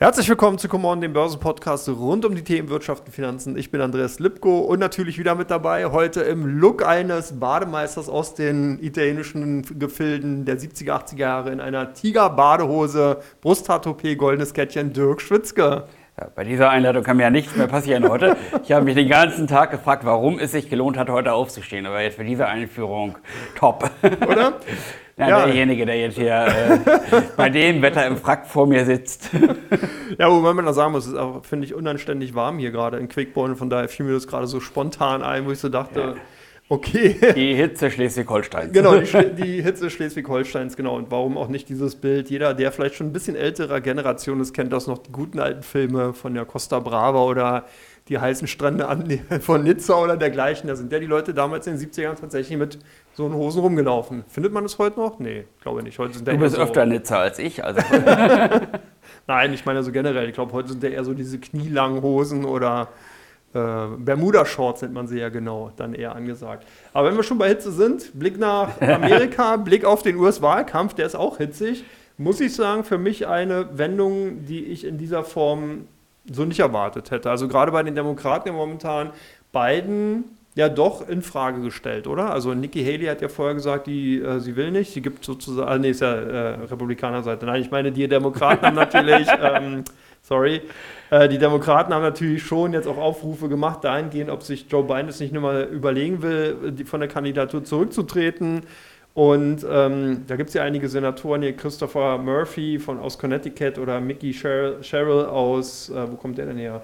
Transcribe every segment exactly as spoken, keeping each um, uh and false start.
Herzlich willkommen zu Come On, dem Börsenpodcast rund um die Themen Wirtschaft und Finanzen. Ich bin Andreas Lipko und natürlich wieder mit dabei, heute im Look eines Bademeisters aus den italienischen Gefilden der siebziger, achtziger Jahre in einer Tiger-Badehose, Brusthaar-Toupet, goldenes Kettchen, Dirk Schwitzke. Ja, bei dieser Einladung kann mir ja nichts mehr passieren heute. Ich habe mich den ganzen Tag gefragt, warum es sich gelohnt hat, heute aufzustehen. Aber jetzt für diese Einführung top. Oder? Ja, ja. Derjenige, der jetzt hier äh, bei dem Wetter im Frack vor mir sitzt. Ja, wobei man da sagen muss, es ist auch, finde ich, unanständig warm hier gerade in Quickborn. Von daher fiel mir das gerade so spontan ein, wo ich so dachte, ja. Okay. Die Hitze Schleswig-Holsteins. Genau, die, die Hitze Schleswig-Holsteins, genau. Und warum auch nicht dieses Bild? Jeder, der vielleicht schon ein bisschen älterer Generation ist, kennt das noch, die guten alten Filme von der Costa Brava oder die heißen Strände von Nizza oder dergleichen. Da sind ja die Leute damals in den siebzigern tatsächlich mit so einen Hosen rumgelaufen. Findet man das heute noch? Nee, glaube ich nicht. Heute sind du bist so öfter Nizza als ich. Also. Nein, ich meine so generell. Ich glaube, heute sind ja eher so diese knielangen Hosen oder äh, Bermuda-Shorts nennt man sie ja genau, dann eher angesagt. Aber wenn wir schon bei Hitze sind, Blick nach Amerika, Blick auf den U S-Wahlkampf, der ist auch hitzig. Muss ich sagen, für mich eine Wendung, die ich in dieser Form so nicht erwartet hätte. Also gerade bei den Demokraten momentan Biden ja doch in Frage gestellt, oder? Also Nikki Haley hat ja vorher gesagt, die, äh, sie will nicht. Sie gibt sozusagen, ah, nee, ist ja äh, Republikanerseite. Nein, ich meine, die Demokraten haben natürlich, ähm, sorry, äh, die Demokraten haben natürlich schon jetzt auch Aufrufe gemacht, dahingehend, ob sich Joe Biden es nicht nur mal überlegen will, die, von der Kandidatur zurückzutreten. Und ähm, da gibt es ja einige Senatoren hier, Christopher Murphy von, aus Connecticut oder Mickey Sher- Sherrill aus, äh, wo kommt der denn her?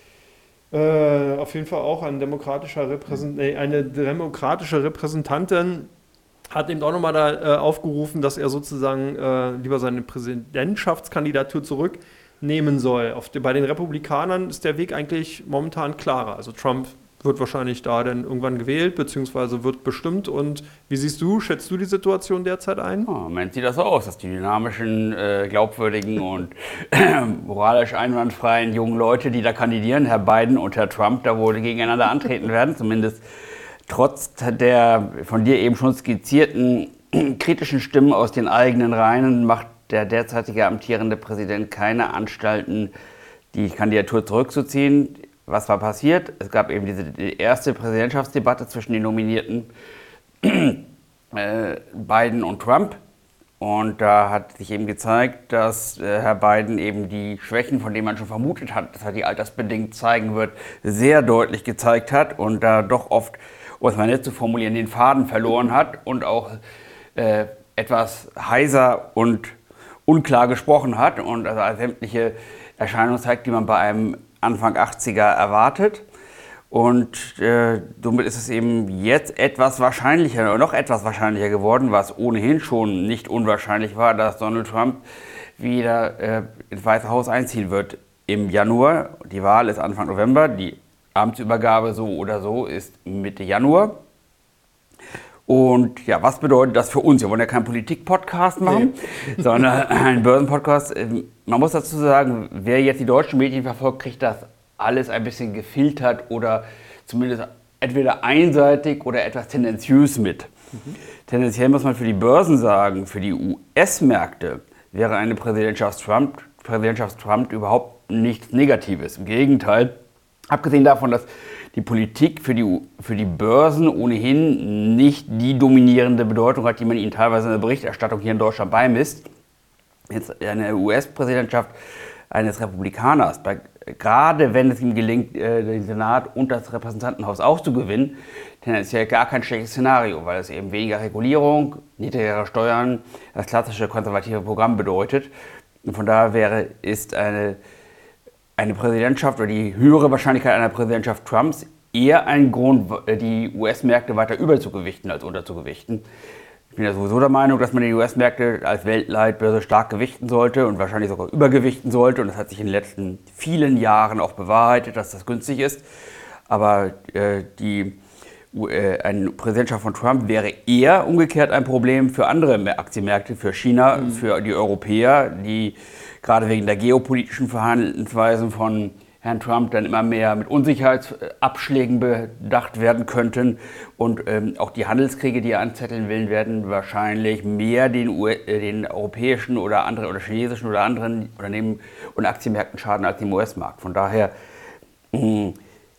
Äh, auf jeden Fall auch ein demokratischer Repräsent- nee, eine demokratische Repräsentantin hat eben auch nochmal da äh, aufgerufen, dass er sozusagen äh, lieber seine Präsidentschaftskandidatur zurücknehmen soll. Auf die, bei den Republikanern ist der Weg eigentlich momentan klarer. Also Trump wird wahrscheinlich da dann irgendwann gewählt, beziehungsweise wird bestimmt. Und wie siehst du, schätzt du die Situation derzeit ein? Oh, Im Moment sieht das so aus, dass die dynamischen, äh, glaubwürdigen und äh, moralisch einwandfreien jungen Leute, die da kandidieren, Herr Biden und Herr Trump, da wohl gegeneinander antreten werden, zumindest trotz der von dir eben schon skizzierten kritischen Stimmen aus den eigenen Reihen macht der derzeitige amtierende Präsident keine Anstalten, die Kandidatur zurückzuziehen. Was war passiert? Es gab eben diese die erste Präsidentschaftsdebatte zwischen den Nominierten äh, Biden und Trump. Und da hat sich eben gezeigt, dass äh, Herr Biden eben die Schwächen, von denen man schon vermutet hat, dass er die altersbedingt zeigen wird, sehr deutlich gezeigt hat und da doch oft, um es mal nett zu formulieren, den Faden verloren hat und auch äh, etwas heiser und unklar gesprochen hat und also sämtliche Erscheinungen zeigt, die man bei einem Anfang achtziger erwartet und äh, somit ist es eben jetzt etwas wahrscheinlicher oder noch etwas wahrscheinlicher geworden, was ohnehin schon nicht unwahrscheinlich war, dass Donald Trump wieder äh, ins Weiße Haus einziehen wird im Januar. Die Wahl ist Anfang November, die Amtsübergabe so oder so ist Mitte Januar. Und ja, was bedeutet das für uns? Wir wollen ja keinen Politik-Podcast machen, nee. sondern einen Börsenpodcast. Man muss dazu sagen, wer jetzt die deutschen Medien verfolgt, kriegt das alles ein bisschen gefiltert oder zumindest entweder einseitig oder etwas tendenziös mit. Mhm. Tendenziell muss man für die Börsen sagen, für die U S-Märkte wäre eine Präsidentschaft Trump, Präsidentschaft Trump überhaupt nichts Negatives. Im Gegenteil, abgesehen davon, dass die Politik für die, für die Börsen ohnehin nicht die dominierende Bedeutung hat, die man ihnen teilweise in der Berichterstattung hier in Deutschland beimisst. Jetzt eine U S-Präsidentschaft eines Republikaners, bei, gerade wenn es ihm gelingt, den Senat und das Repräsentantenhaus auch zu gewinnen, tendenziell gar kein schlechtes Szenario, weil es eben weniger Regulierung, niedrigere Steuern, das klassische konservative Programm bedeutet. Und von daher wäre, ist eine Eine Präsidentschaft oder die höhere Wahrscheinlichkeit einer Präsidentschaft Trumps eher ein Grund, die U S-Märkte weiter überzugewichten als unterzugewichten. Ich bin ja sowieso der Meinung, dass man die U S-Märkte als Weltleitbörse stark gewichten sollte und wahrscheinlich sogar übergewichten sollte. Und das hat sich in den letzten vielen Jahren auch bewahrheitet, dass das günstig ist. Aber äh, die, äh, eine Präsidentschaft von Trump wäre eher umgekehrt ein Problem für andere Aktienmärkte, für China, mhm. für die Europäer, die gerade wegen der geopolitischen Verhaltensweisen von Herrn Trump dann immer mehr mit Unsicherheitsabschlägen bedacht werden könnten. Und ähm, auch die Handelskriege, die er anzetteln will, werden wahrscheinlich mehr den, U äh, den europäischen oder anderen oder chinesischen oder anderen Unternehmen und Aktienmärkten schaden als dem U S-Markt. Von daher, mh,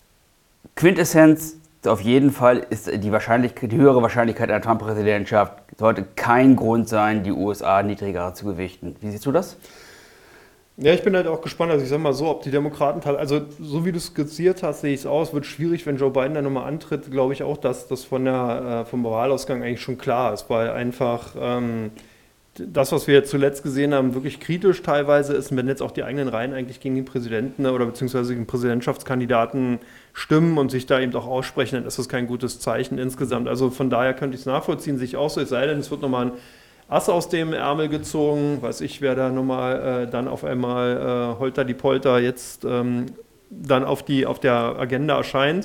Quintessenz, auf jeden Fall ist die, Wahrscheinlichkeit, die höhere Wahrscheinlichkeit einer Trump-Präsidentschaft sollte kein Grund sein, die U S A niedriger zu gewichten. Wie siehst du das? Ja, ich bin halt auch gespannt, also ich sag mal so, ob die Demokraten, also so wie du es skizziert hast, sehe ich es aus, wird schwierig, wenn Joe Biden dann nochmal antritt, glaube ich auch, dass das von der, vom Wahlausgang eigentlich schon klar ist, weil einfach ähm, das, was wir jetzt zuletzt gesehen haben, wirklich kritisch teilweise ist, wenn jetzt auch die eigenen Reihen eigentlich gegen den Präsidenten oder beziehungsweise gegen Präsidentschaftskandidaten stimmen und sich da eben auch aussprechen, dann ist das kein gutes Zeichen insgesamt. Also von daher könnte ich es nachvollziehen, sich auch so, es sei denn, es wird nochmal ein Ass aus dem Ärmel gezogen, weiß ich, wer da nochmal äh, dann auf einmal äh, holter die Polter jetzt ähm, dann auf, die, auf der Agenda erscheint.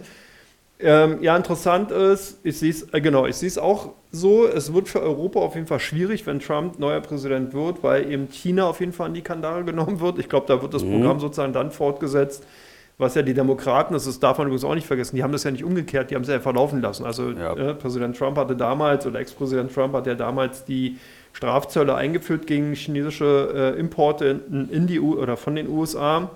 Ähm, ja, interessant ist, ich sehe es, äh, genau, ich sehe es auch so, es wird für Europa auf jeden Fall schwierig, wenn Trump neuer Präsident wird, weil eben China auf jeden Fall an die Kandare genommen wird. Ich glaube, da wird das mhm. Programm sozusagen dann fortgesetzt, was ja die Demokraten, das darf man übrigens auch nicht vergessen, die haben das ja nicht umgekehrt, die haben es ja einfach laufen lassen. Also ja. äh, Präsident Trump hatte damals, oder Ex-Präsident Trump hat ja damals die Strafzölle eingeführt gegen chinesische äh, Importe in, in die U oder von den U S A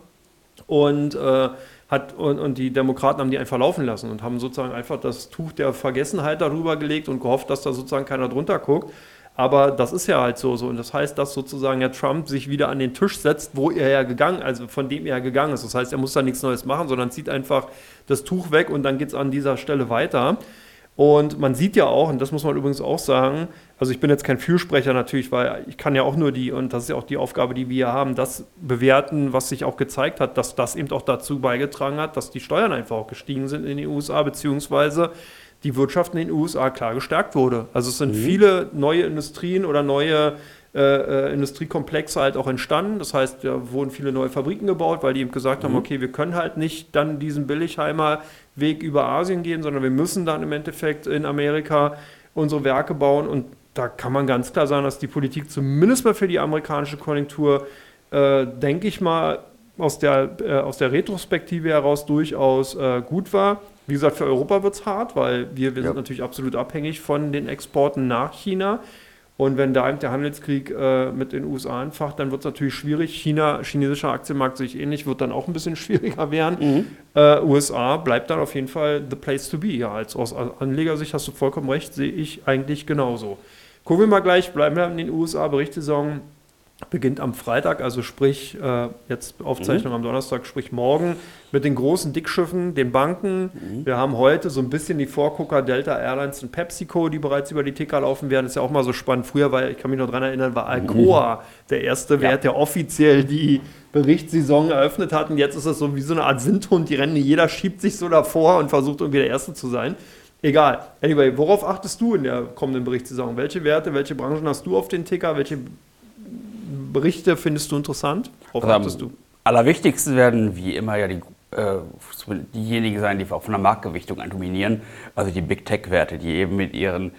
und, äh, hat, und, und die Demokraten haben die einfach laufen lassen und haben sozusagen einfach das Tuch der Vergessenheit darüber gelegt und gehofft, dass da sozusagen keiner drunter guckt. Aber das ist ja halt so, so. Und das heißt, dass sozusagen ja Trump sich wieder an den Tisch setzt, wo er ja gegangen, also von dem er gegangen ist. Das heißt, er muss da nichts Neues machen, sondern zieht einfach das Tuch weg und dann geht es an dieser Stelle weiter. Und man sieht ja auch, und das muss man übrigens auch sagen, also ich bin jetzt kein Fürsprecher natürlich, weil ich kann ja auch nur die, und das ist ja auch die Aufgabe, die wir hier haben, das bewerten, was sich auch gezeigt hat, dass das eben auch dazu beigetragen hat, dass die Steuern einfach auch gestiegen sind in den U S A, beziehungsweise die Wirtschaft in den U S A klar gestärkt wurde. Also es sind mhm. viele neue Industrien oder neue äh, Industriekomplexe halt auch entstanden. Das heißt, da wurden viele neue Fabriken gebaut, weil die eben gesagt mhm. haben, okay, wir können halt nicht dann diesen Billigheimer Weg über Asien gehen, sondern wir müssen dann im Endeffekt in Amerika unsere Werke bauen. Und da kann man ganz klar sagen, dass die Politik zumindest mal für die amerikanische Konjunktur, äh, denke ich mal, aus der, äh, aus der Retrospektive heraus durchaus äh, gut war. Wie gesagt, für Europa wird es hart, weil wir, wir ja. sind natürlich absolut abhängig von den Exporten nach China. Und wenn da eben der Handelskrieg äh, mit den U S A anfacht, dann wird es natürlich schwierig. China, chinesischer Aktienmarkt sehe ich ähnlich, wird dann auch ein bisschen schwieriger werden. Mhm. Äh, U S A bleibt dann auf jeden Fall the place to be. Ja, als aus Anlegersicht hast du vollkommen recht, sehe ich eigentlich genauso. Gucken wir mal gleich, bleiben wir in den U S A. Berichtssaison beginnt am Freitag, also sprich, äh, jetzt Aufzeichnung mhm. am Donnerstag, sprich morgen, mit den großen Dickschiffen, den Banken. Mhm. Wir haben heute so ein bisschen die Vorgucker Delta Airlines und PepsiCo, die bereits über die Ticker laufen werden. Das ist ja auch mal so spannend. Früher, weil ich kann mich noch daran erinnern, war Alcoa mhm. der erste ja. Wert, der offiziell die Berichtssaison eröffnet hat. Und jetzt ist das so wie so eine Art Sindhund. Die Rennen, jeder schiebt sich so davor und versucht irgendwie der Erste zu sein. Egal. Anyway, worauf achtest du in der kommenden Berichtssaison? Welche Werte, welche Branchen hast du auf den Ticker? Welche Berichte findest du interessant? Worauf also achtest du? Am allerwichtigsten werden wie immer ja die, äh, diejenigen sein, die auch von der Marktgewichtung an dominieren, also die Big Tech-Werte, die eben mit ihren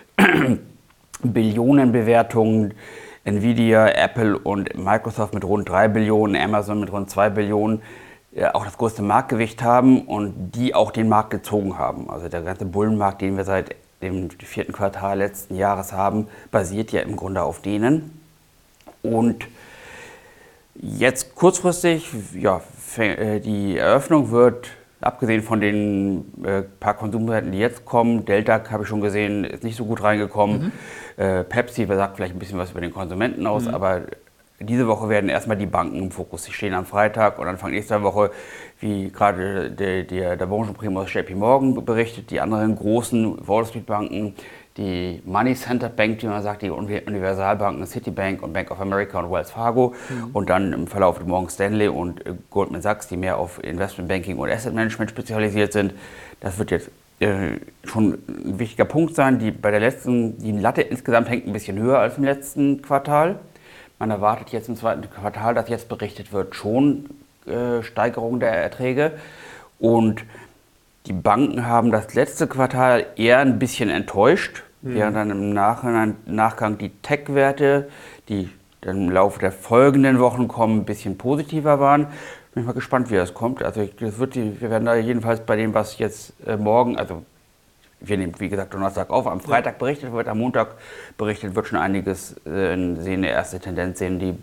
Billionenbewertungen, Nvidia, Apple und Microsoft mit rund drei Billionen, Amazon mit rund zwei Billionen, äh, auch das größte Marktgewicht haben und die auch den Markt gezogen haben. Also der ganze Bullenmarkt, den wir seit dem vierten Quartal letzten Jahres haben, basiert ja im Grunde auf denen. Und jetzt kurzfristig, ja, die Eröffnung wird, abgesehen von den äh, paar Konsumwerten, die jetzt kommen, Delta habe ich schon gesehen, ist nicht so gut reingekommen. Mhm. Äh, Pepsi sagt vielleicht ein bisschen was über den Konsumenten aus, mhm. aber diese Woche werden erstmal die Banken im Fokus. Die stehen am Freitag und Anfang nächster Woche, wie gerade der, der, der Branchenprimus J P Morgan berichtet, die anderen großen Wall Street Banken, die Money Center Bank, wie man sagt, die Universalbanken, Citibank und Bank of America und Wells Fargo mhm. und dann im Verlauf Morgan Stanley und Goldman Sachs, die mehr auf Investment Banking und Asset Management spezialisiert sind. Das wird jetzt äh, schon ein wichtiger Punkt sein. Die, bei der letzten, die Latte insgesamt hängt ein bisschen höher als im letzten Quartal. Man erwartet jetzt im zweiten Quartal, dass jetzt berichtet wird, schon äh, Steigerung der Erträge. Und die Banken haben das letzte Quartal eher ein bisschen enttäuscht, mhm. während dann im Nachhinein, Nachgang die Tech-Werte, die dann im Laufe der folgenden Wochen kommen, ein bisschen positiver waren. Bin ich mal gespannt, wie das kommt. Also das wird die, wir werden da jedenfalls bei dem, was jetzt äh, morgen, also wir nehmen, wie gesagt, Donnerstag auf, am Freitag berichtet wird, am Montag berichtet wird schon einiges, äh, sehen eine erste Tendenz, sehen die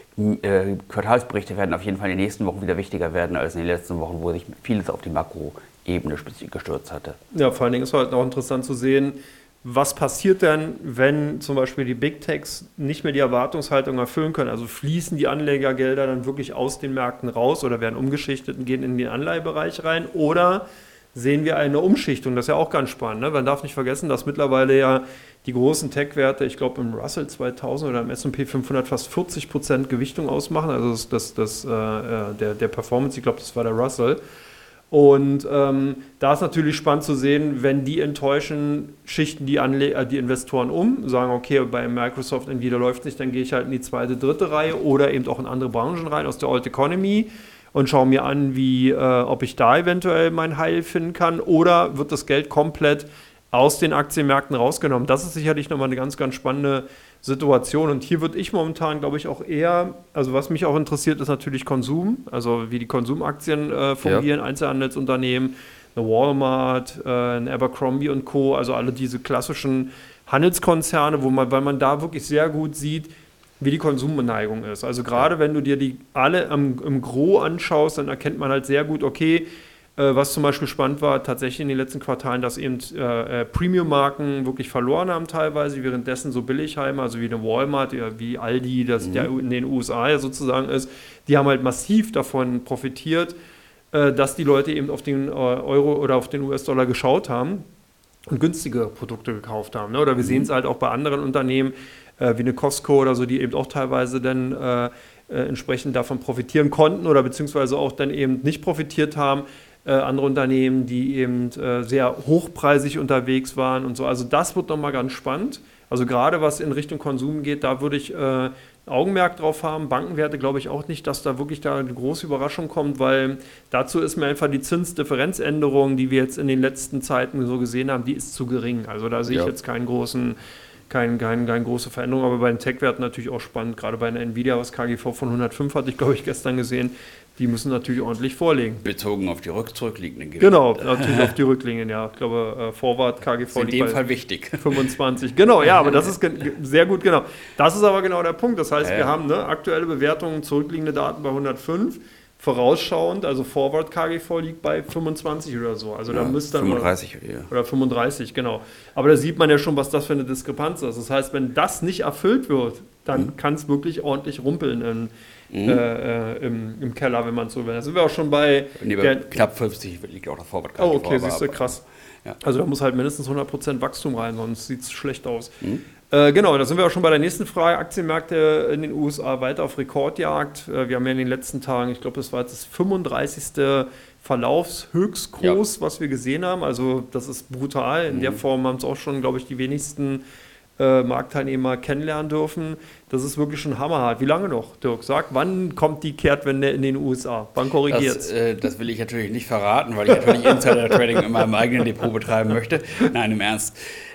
äh, Quartalsberichte werden auf jeden Fall in den nächsten Wochen wieder wichtiger werden als in den letzten Wochen, wo sich vieles auf die Makroebene gestürzt hatte. Ja, vor allen Dingen ist halt auch interessant zu sehen, was passiert denn, wenn zum Beispiel die Big Techs nicht mehr die Erwartungshaltung erfüllen können? Also fließen die Anlegergelder dann wirklich aus den Märkten raus oder werden umgeschichtet und gehen in den Anleihebereich rein? Oder sehen wir eine Umschichtung? Das ist ja auch ganz spannend. Ne? Man darf nicht vergessen, dass mittlerweile ja die großen Tech-Werte, ich glaube im Russell zweitausend oder im S und P fünfhundert fast vierzig Prozent Gewichtung ausmachen. Also das, das, das, äh, der, der Performance, ich glaube, das war der Russell. Und ähm, da ist natürlich spannend zu sehen, wenn die enttäuschen, schichten die, Anle äh, die Investoren um, sagen, okay, bei Microsoft Nvidia läuft es nicht, dann gehe ich halt in die zweite, dritte Reihe oder eben auch in andere Branchen rein aus der Old Economy und schaue mir an, wie, äh, ob ich da eventuell mein Heil finden kann, oder wird das Geld komplett aus den Aktienmärkten rausgenommen. Das ist sicherlich nochmal eine ganz, ganz spannende Situation. Und hier würde ich momentan, glaube ich, auch eher, also was mich auch interessiert, ist natürlich Konsum, also wie die Konsumaktien äh, fungieren, ja. Einzelhandelsunternehmen, eine Walmart, äh, ein Abercrombie und Co., also alle diese klassischen Handelskonzerne, wo man, weil man da wirklich sehr gut sieht, wie die Konsumneigung ist. Also gerade ja. wenn du dir die alle im, im Gros anschaust, dann erkennt man halt sehr gut, okay, was zum Beispiel spannend war, tatsächlich in den letzten Quartalen, dass eben äh, Premium-Marken wirklich verloren haben teilweise, währenddessen so Billigheimer, also wie eine Walmart, wie Aldi, das mhm. der in den U S A ja sozusagen ist, die haben halt massiv davon profitiert, äh, dass die Leute eben auf den äh, Euro oder auf den U S-Dollar geschaut haben und günstige Produkte gekauft haben. Ne? Oder wir mhm. sehen es halt auch bei anderen Unternehmen, äh, wie eine Costco oder so, die eben auch teilweise dann äh, äh, entsprechend davon profitieren konnten oder beziehungsweise auch dann eben nicht profitiert haben. Äh, andere Unternehmen, die eben äh, sehr hochpreisig unterwegs waren und so. Also das wird nochmal ganz spannend. Also gerade was in Richtung Konsum geht, da würde ich äh, Augenmerk drauf haben. Bankenwerte glaube ich auch nicht, dass da wirklich da eine große Überraschung kommt, weil dazu ist mir einfach die Zinsdifferenzänderung, die wir jetzt in den letzten Zeiten so gesehen haben, die ist zu gering. Also da sehe ich ja. jetzt keinen großen, kein, kein, keine große Veränderung, aber bei den Tech-Werten natürlich auch spannend. Gerade bei einer Nvidia, was K G V von hundertfünf hatte ich glaube ich gestern gesehen, die müssen natürlich ordentlich vorlegen. Bezogen auf die zurückliegenden Gewinne. Genau, natürlich auf die Rücklinien, ja. Ich glaube, äh, Forward, K G V ist in dem Fall wichtig. fünfundzwanzig. Genau, ja, aber das ist sehr gut, genau. Das ist aber genau der Punkt. Das heißt, ja, ja. wir haben ne, aktuelle Bewertungen, zurückliegende Daten bei hundertfünf. Vorausschauend, also Forward K G V liegt bei fünfundzwanzig oder so. Also ja, da müsste dann fünfunddreißig oder, ja. oder fünfunddreißig, genau. Aber da sieht man ja schon, was das für eine Diskrepanz ist. Das heißt, wenn das nicht erfüllt wird, dann mhm. kann es wirklich ordentlich rumpeln in, mhm. äh, äh, im, im Keller, wenn man so will. Da sind wir auch schon bei... Nee, bei der, knapp fünfzig liegt auch das Forward K G V. Oh, okay, siehst du, krass. Ja. Also da muss halt mindestens hundert Prozent Wachstum rein, sonst sieht es schlecht aus. Mhm. Äh, genau, da sind wir auch schon bei der nächsten Frage. Aktienmärkte in den U S A weiter auf Rekordjagd. Äh, wir haben ja in den letzten Tagen, ich glaube, das war jetzt das fünfunddreißigste Verlaufshöchstkurs, ja. was wir gesehen haben. Also das ist brutal. In mhm. der Form haben es auch schon, glaube ich, die wenigsten äh, Marktteilnehmer kennenlernen dürfen. Das ist wirklich schon hammerhart. Wie lange noch, Dirk? Sag, wann kommt die Kehrtwende in den U S A? Wann korrigiert es? Das, äh, das will ich natürlich nicht verraten, weil ich natürlich Insider-Trading in meinem eigenen Depot betreiben möchte. Nein, im Ernst.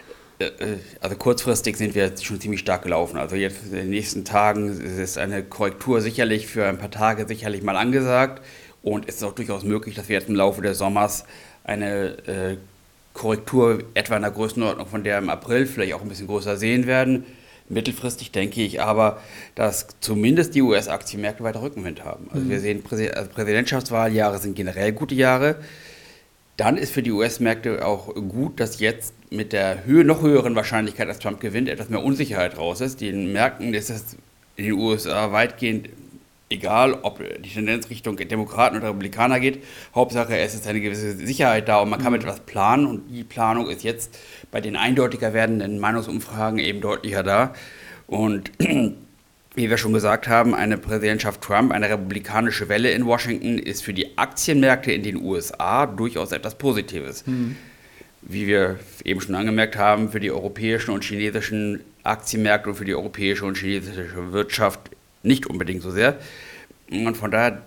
Also kurzfristig sind wir jetzt schon ziemlich stark gelaufen. Also jetzt in den nächsten Tagen ist eine Korrektur sicherlich für ein paar Tage sicherlich mal angesagt. Und es ist auch durchaus möglich, dass wir jetzt im Laufe des Sommers eine äh, Korrektur etwa in der Größenordnung von der im April vielleicht auch ein bisschen größer sehen werden. Mittelfristig denke ich aber, dass zumindest die U S-Aktienmärkte weiter Rückenwind haben. Also mhm. wir sehen, Präsid- also Präsidentschaftswahljahre sind generell gute Jahre. Dann ist für die U S-Märkte auch gut, dass jetzt mit der Höhe, noch höheren Wahrscheinlichkeit, dass Trump gewinnt, etwas mehr Unsicherheit raus ist. Den Märkten ist es in den U S A weitgehend egal, ob die Tendenz Richtung Demokraten oder Republikaner geht. Hauptsache, es ist eine gewisse Sicherheit da und man kann mit etwas planen. Und die Planung ist jetzt bei den eindeutiger werdenden Meinungsumfragen eben deutlicher da. Und wie wir schon gesagt haben, eine Präsidentschaft Trump, eine republikanische Welle in Washington ist für die Aktienmärkte in den U S A durchaus etwas Positives. Mhm. Wie wir eben schon angemerkt haben, für die europäischen und chinesischen Aktienmärkte und für die europäische und chinesische Wirtschaft nicht unbedingt so sehr. Und von daher,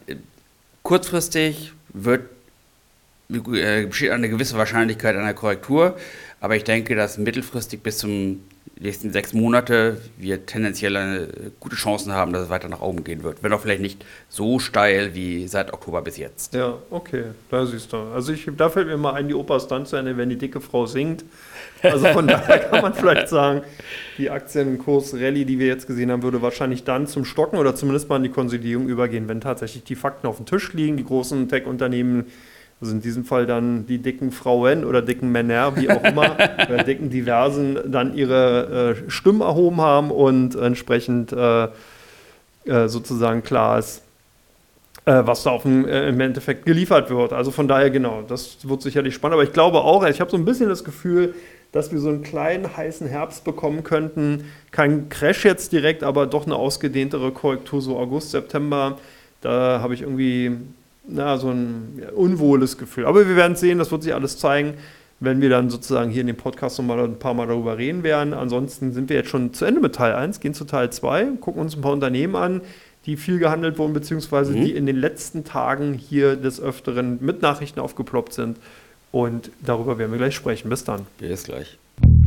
kurzfristig wird, äh, besteht eine gewisse Wahrscheinlichkeit einer Korrektur, Aber ich denke, dass mittelfristig bis zum nächsten sechs Monate wir tendenziell eine gute Chancen haben, dass es weiter nach oben gehen wird. Wenn auch vielleicht nicht so steil wie seit Oktober bis jetzt. Ja, okay, da siehst du. Also ich, da fällt mir mal ein, die Opas dann zu Ende, wenn die dicke Frau singt. Also von daher kann man vielleicht sagen, die Aktienkurs-Rallye, die wir jetzt gesehen haben, würde wahrscheinlich dann zum Stocken oder zumindest mal in die Konsolidierung übergehen, wenn tatsächlich die Fakten auf dem Tisch liegen. Die großen Tech-Unternehmen, also in diesem Fall dann die dicken Frauen oder dicken Männer, wie auch immer, oder dicken Diversen, dann ihre äh, Stimmen erhoben haben und entsprechend äh, äh, sozusagen klar ist, äh, was da auf dem, äh, im Endeffekt geliefert wird. Also von daher genau, das wird sicherlich spannend. Aber ich glaube auch, ich habe so ein bisschen das Gefühl, dass wir so einen kleinen heißen Herbst bekommen könnten. Kein Crash jetzt direkt, aber doch eine ausgedehntere Korrektur, so August, September. Da habe ich irgendwie na, so ein ja, unwohles Gefühl. Aber wir werden sehen, das wird sich alles zeigen, wenn wir dann sozusagen hier in dem Podcast noch mal ein paar Mal darüber reden werden. Ansonsten sind wir jetzt schon zu Ende mit Teil eins, gehen zu Teil zwei, gucken uns ein paar Unternehmen an, die viel gehandelt wurden, beziehungsweise mhm. die in den letzten Tagen hier des Öfteren mit Nachrichten aufgeploppt sind. Und darüber werden wir gleich sprechen. Bis dann. Bis gleich.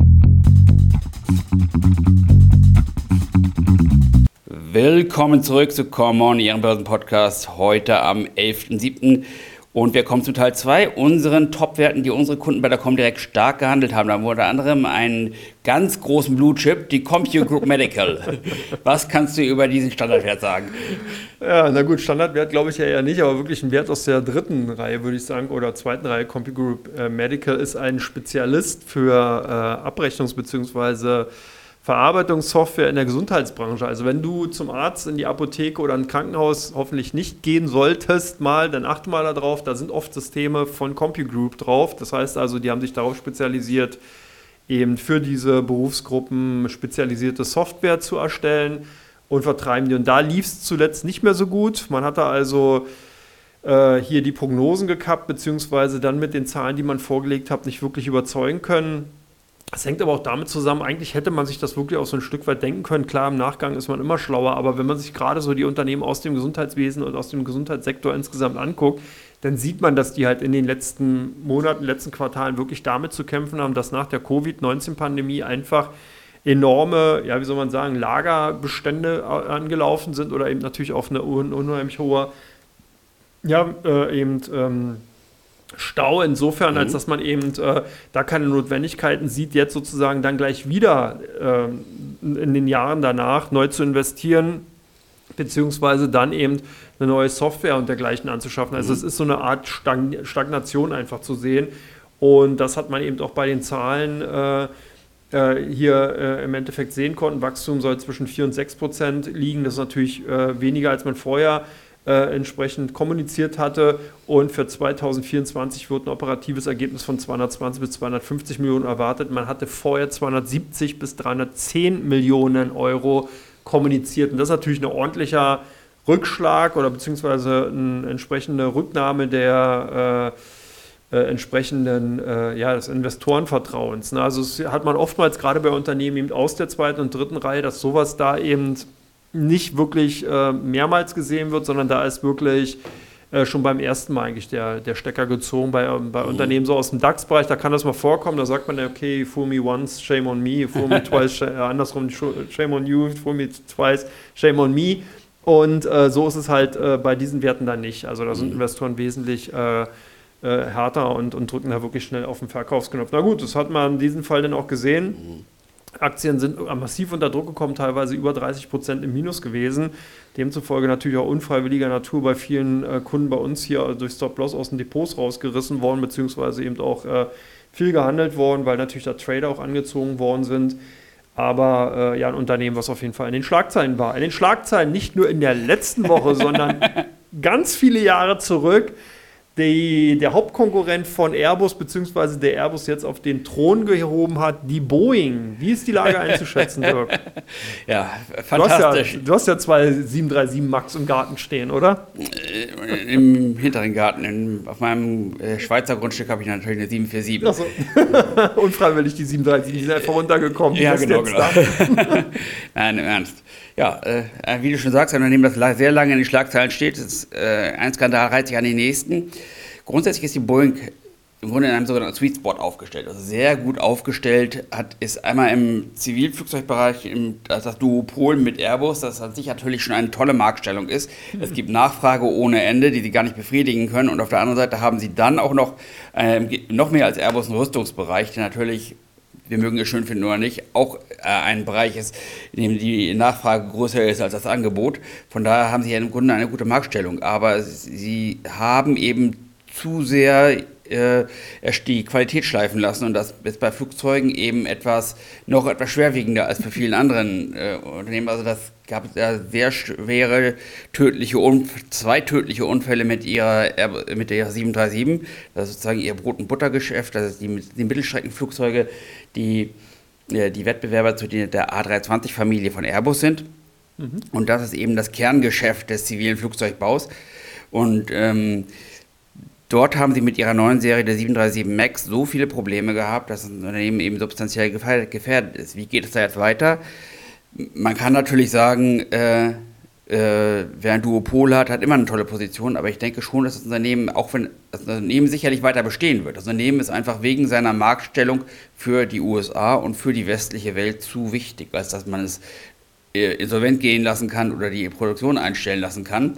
Willkommen zurück zu Come On, Ihrem Börsenpodcast, heute am elften siebten Und wir kommen zu Teil zwei, unseren Top-Werten, die unsere Kunden bei der Comdirect stark gehandelt haben. Da haben wir unter anderem einen ganz großen Blue-Chip, die CompuGroup Medical. Was kannst du über diesen Standardwert sagen? Ja, na gut, Standardwert glaube ich ja eher nicht, aber wirklich ein Wert aus der dritten Reihe, würde ich sagen, oder zweiten Reihe. CompuGroup äh, Medical ist ein Spezialist für äh, Abrechnungs- bzw. Verarbeitungssoftware in der Gesundheitsbranche. Also wenn du zum Arzt, in die Apotheke oder ein Krankenhaus hoffentlich nicht gehen solltest mal, dann achte mal darauf, da sind oft Systeme von CompuGroup drauf. Das heißt also, die haben sich darauf spezialisiert, eben für diese Berufsgruppen spezialisierte Software zu erstellen und vertreiben die. Und da lief es zuletzt nicht mehr so gut. Man hatte also äh, hier die Prognosen gekappt, beziehungsweise dann mit den Zahlen, die man vorgelegt hat, nicht wirklich überzeugen können. Das hängt aber auch damit zusammen, eigentlich hätte man sich das wirklich auch so ein Stück weit denken können. Klar, im Nachgang ist man immer schlauer, aber wenn man sich gerade so die Unternehmen aus dem Gesundheitswesen und aus dem Gesundheitssektor insgesamt anguckt, dann sieht man, dass die halt in den letzten Monaten, letzten Quartalen wirklich damit zu kämpfen haben, dass nach der Covid neunzehn Pandemie einfach enorme, ja, wie soll man sagen, Lagerbestände angelaufen sind oder eben natürlich auf eine un- unheimlich hohe, ja, äh, eben, ähm, Stau insofern, mhm. als dass man eben äh, da keine Notwendigkeiten sieht, jetzt sozusagen dann gleich wieder äh, in den Jahren danach neu zu investieren, beziehungsweise dann eben eine neue Software und dergleichen anzuschaffen. Also es mhm. ist so eine Art Stagn- Stagnation einfach zu sehen und das hat man eben auch bei den Zahlen äh, äh, hier äh, im Endeffekt sehen konnten. Wachstum soll zwischen vier und sechs Prozent liegen, das ist natürlich äh, weniger, als man vorher Äh, entsprechend kommuniziert hatte und für zweitausendvierundzwanzig wird ein operatives Ergebnis von zweihundertzwanzig bis zweihundertfünfzig Millionen erwartet. Man hatte vorher zweihundertsiebzig bis dreihundertzehn Millionen Euro kommuniziert und das ist natürlich ein ordentlicher Rückschlag oder beziehungsweise eine entsprechende Rücknahme der äh, äh, entsprechenden äh, ja, des Investorenvertrauens. Ne? Also es hat man oftmals gerade bei Unternehmen eben aus der zweiten und dritten Reihe, dass sowas da eben nicht wirklich äh, mehrmals gesehen wird, sondern da ist wirklich äh, schon beim ersten Mal eigentlich der, der Stecker gezogen. Bei, bei mhm. Unternehmen so aus dem DAX-Bereich, da kann das mal vorkommen, da sagt man, okay, fool me once, shame on me, fool me twice, sh- äh, andersrum, shame on you, fool me twice, shame on me. Und äh, so ist es halt äh, bei diesen Werten dann nicht. Also da sind mhm. Investoren wesentlich äh, äh, härter und, und drücken da wirklich schnell auf den Verkaufsknopf. Na gut, das hat man in diesem Fall dann auch gesehen. Mhm. Aktien sind massiv unter Druck gekommen, teilweise über dreißig Prozent im Minus gewesen. Demzufolge natürlich auch unfreiwilliger Natur bei vielen äh, Kunden bei uns hier durch Stop-Loss aus den Depots rausgerissen worden, beziehungsweise eben auch äh, viel gehandelt worden, weil natürlich da Trader auch angezogen worden sind. Aber äh, ja, ein Unternehmen, was auf jeden Fall in den Schlagzeilen war. In den Schlagzeilen nicht nur in der letzten Woche, sondern ganz viele Jahre zurück. Die, der Hauptkonkurrent von Airbus, beziehungsweise der Airbus jetzt auf den Thron gehoben hat, die Boeing. Wie ist die Lage einzuschätzen, Dirk? Ja, fantastisch. Du hast ja, du hast ja zwei sieben drei sieben Max im Garten stehen, oder? Im hinteren Garten. In, auf meinem äh, Schweizer Grundstück habe ich natürlich eine sieben vier sieben. Ach so. Unfreiwillig die sieben drei sieben, die sind einfach runtergekommen. Ja, genau, genau. Nein, im Ernst. Ja, äh, wie du schon sagst, ein Unternehmen, das sehr lange in den Schlagzeilen steht, ist, äh, ein Skandal reiht sich an den nächsten. Grundsätzlich ist die Boeing im Grunde in einem sogenannten Sweet Spot aufgestellt. Also sehr gut aufgestellt hat, ist einmal im Zivilflugzeugbereich im, das Duopol mit Airbus, das an sich natürlich schon eine tolle Marktstellung ist. Mhm. Es gibt Nachfrage ohne Ende, die sie gar nicht befriedigen können. Und auf der anderen Seite haben sie dann auch noch, äh, noch mehr als Airbus einen Rüstungsbereich, der natürlich, wir mögen es schön finden oder nicht, auch äh, ein Bereich ist, in dem die Nachfrage größer ist als das Angebot. Von daher haben sie ja im Grunde eine gute Marktstellung. Aber sie haben eben zu sehr äh, die Qualität schleifen lassen und das ist bei Flugzeugen eben etwas noch etwas schwerwiegender als bei vielen anderen äh, Unternehmen. Also das gab ja sehr schwere tödliche Unf- zwei tödliche Unfälle mit ihrer mit der sieben drei sieben, das ist sozusagen ihr Brot- und Buttergeschäft, das ist die, die Mittelstreckenflugzeuge, die äh, die Wettbewerber zu der A drei zwanzig Familie von Airbus sind. Mhm. Und das ist eben das Kerngeschäft des zivilen Flugzeugbaus. Und ähm, dort haben sie mit ihrer neuen Serie der sieben drei sieben MAX so viele Probleme gehabt, dass das Unternehmen eben substanziell gefährdet ist. Wie geht es da jetzt weiter? Man kann natürlich sagen, äh, äh, wer ein Duopol hat, hat immer eine tolle Position, aber ich denke schon, dass das Unternehmen, auch wenn das Unternehmen sicherlich weiter bestehen wird, das Unternehmen ist einfach wegen seiner Marktstellung für die U S A und für die westliche Welt zu wichtig, als dass man es äh, insolvent gehen lassen kann oder die Produktion einstellen lassen kann.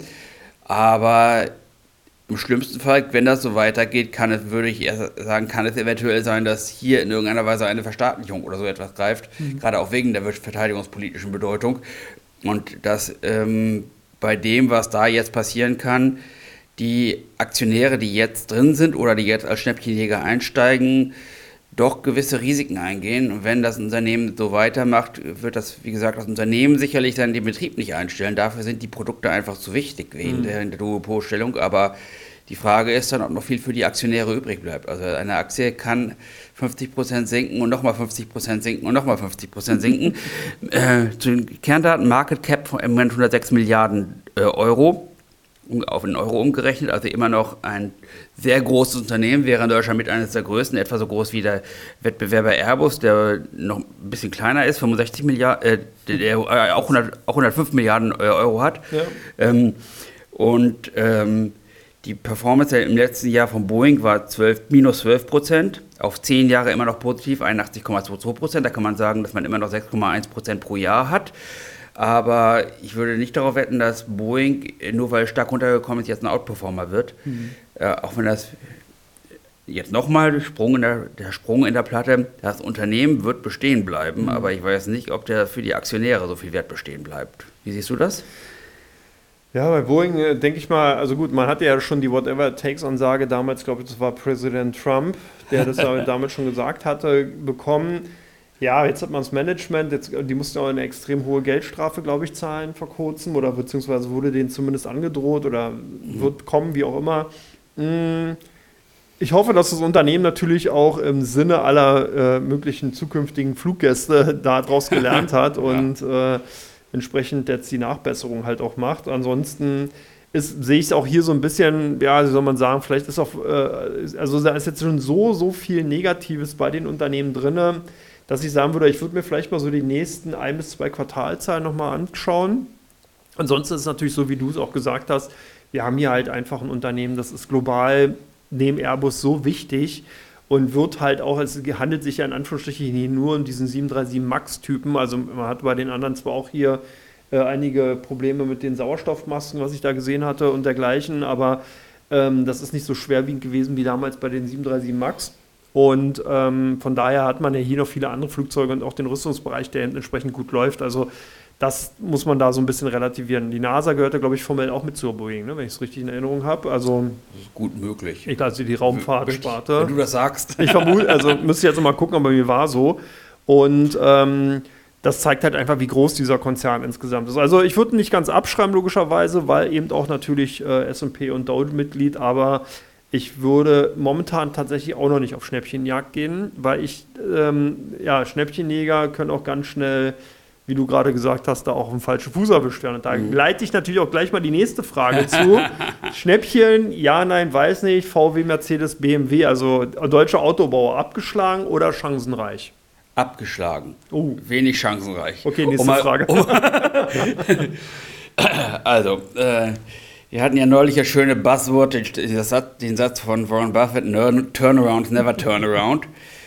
Aber im schlimmsten Fall, wenn das so weitergeht, kann es, würde ich eher sagen, kann es eventuell sein, dass hier in irgendeiner Weise eine Verstaatlichung oder so etwas greift, mhm. gerade auch wegen der verteidigungspolitischen Bedeutung. Und dass ähm, bei dem, was da jetzt passieren kann, die Aktionäre, die jetzt drin sind oder die jetzt als Schnäppchenjäger einsteigen, doch gewisse Risiken eingehen. Und wenn das Unternehmen so weitermacht, wird das, wie gesagt, das Unternehmen sicherlich dann den Betrieb nicht einstellen. Dafür sind die Produkte einfach zu wichtig wegen mhm. der, der Duopolstellung. Aber die Frage ist dann, ob noch viel für die Aktionäre übrig bleibt. Also eine Aktie kann fünfzig Prozent sinken und nochmal fünfzig Prozent sinken und nochmal fünfzig Prozent sinken. äh, zu den Kerndaten, Market Cap von im Moment hundertsechs Milliarden äh, Euro. Auf in Euro umgerechnet, also immer noch ein sehr großes Unternehmen, wäre in Deutschland mit eines der größten, etwa so groß wie der Wettbewerber Airbus, der noch ein bisschen kleiner ist, fünfundsechzig Milliarden, äh, der, der auch, hundert, auch hundertfünf Milliarden Euro hat. Ja. Ähm, und ähm, die Performance im letzten Jahr von Boeing war zwölf, minus zwölf Prozent, auf zehn Jahre immer noch positiv, einundachtzig Komma zweiundzwanzig Prozent. Da kann man sagen, dass man immer noch sechs Komma eins Prozent pro Jahr hat. Aber ich würde nicht darauf wetten, dass Boeing, nur weil es stark runtergekommen ist, jetzt ein Outperformer wird. Mhm. Äh, auch wenn das jetzt nochmal der Sprung, in der, der Sprung in der Platte, das Unternehmen wird bestehen bleiben, mhm. aber ich weiß nicht, ob der für die Aktionäre so viel Wert bestehen bleibt. Wie siehst du das? Ja, bei Boeing äh, denke ich mal, also gut, man hatte ja schon die Whatever It Takes Ansage damals, glaube ich, das war Präsident Trump, der das damals schon gesagt hatte, bekommen. Ja, jetzt hat man das Management, jetzt, die mussten auch eine extrem hohe Geldstrafe, glaube ich, zahlen vor kurzem oder beziehungsweise wurde denen zumindest angedroht oder wird kommen, wie auch immer. Ich hoffe, dass das Unternehmen natürlich auch im Sinne aller äh, möglichen zukünftigen Fluggäste daraus gelernt hat und äh, entsprechend jetzt die Nachbesserung halt auch macht. Ansonsten ist, sehe ich es auch hier so ein bisschen, ja, wie soll man sagen, vielleicht ist auch, äh, also da ist jetzt schon so, so viel Negatives bei den Unternehmen drin, dass ich sagen würde, ich würde mir vielleicht mal so die nächsten ein bis zwei Quartalzahlen nochmal anschauen. Ansonsten ist es natürlich so, wie du es auch gesagt hast, wir haben hier halt einfach ein Unternehmen, das ist global neben Airbus so wichtig und wird halt auch, es handelt sich ja in Anführungsstrichen hier nur um diesen sieben drei sieben MAX-Typen, also man hat bei den anderen zwar auch hier äh, einige Probleme mit den Sauerstoffmasken, was ich da gesehen hatte und dergleichen, aber ähm, das ist nicht so schwerwiegend gewesen wie damals bei den sieben drei sieben MAX. Und ähm, von daher hat man ja hier noch viele andere Flugzeuge und auch den Rüstungsbereich, der entsprechend gut läuft. Also das muss man da so ein bisschen relativieren. Die NASA gehört ja, glaube ich, formell auch mit zur Boeing, ne, wenn ich es richtig in Erinnerung habe. Also das ist gut möglich. Ich glaube, die Raumfahrtsparte. Wenn du das sagst. Ich vermute, also müsste jetzt mal gucken, aber mir war so. Und ähm, das zeigt halt einfach, wie groß dieser Konzern insgesamt ist. Also ich würde nicht ganz abschreiben, logischerweise, weil eben auch natürlich äh, S und P und Dow Mitglied, aber ich würde momentan tatsächlich auch noch nicht auf Schnäppchenjagd gehen, weil ich, ähm, ja, Schnäppchenjäger können auch ganz schnell, wie du gerade gesagt hast, da auch einen falschen Fuß erwischt werden. Und da mhm. leite ich natürlich auch gleich mal die nächste Frage zu. Schnäppchen, ja, nein, weiß nicht, V W, Mercedes, B M W, also deutsche Autobauer, abgeschlagen oder chancenreich? Abgeschlagen. Oh. Wenig chancenreich. Okay, nächste um mal, Frage. Um, also, äh, Wir hatten ja neulich das schöne Buzzword, den, das Satz, den Satz von Warren Buffett, Turnaround, never turn around.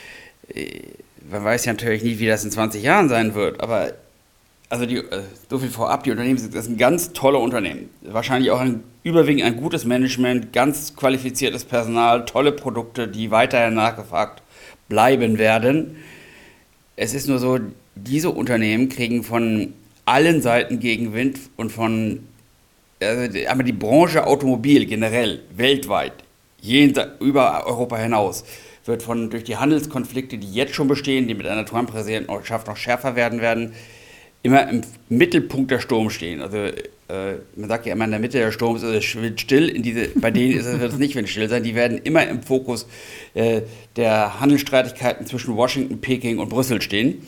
Man weiß ja natürlich nicht, wie das in zwanzig Jahren sein wird, aber also die, so viel vorab, die Unternehmen sind, das sind ganz tolle Unternehmen. Wahrscheinlich auch ein, überwiegend ein gutes Management, ganz qualifiziertes Personal, tolle Produkte, die weiterhin nachgefragt bleiben werden. Es ist nur so, diese Unternehmen kriegen von allen Seiten Gegenwind und von, also aber die Branche Automobil generell, weltweit, jenseits, über Europa hinaus, wird von, durch die Handelskonflikte, die jetzt schon bestehen, die mit einer Trump-Präsidentschaft noch schärfer werden werden, immer im Mittelpunkt der Sturm stehen. Also äh, man sagt ja immer, in der Mitte der Sturms ist es windstill, in diese, bei denen ist es, wird es nicht windstill sein, die werden immer im Fokus äh, der Handelsstreitigkeiten zwischen Washington, Peking und Brüssel stehen.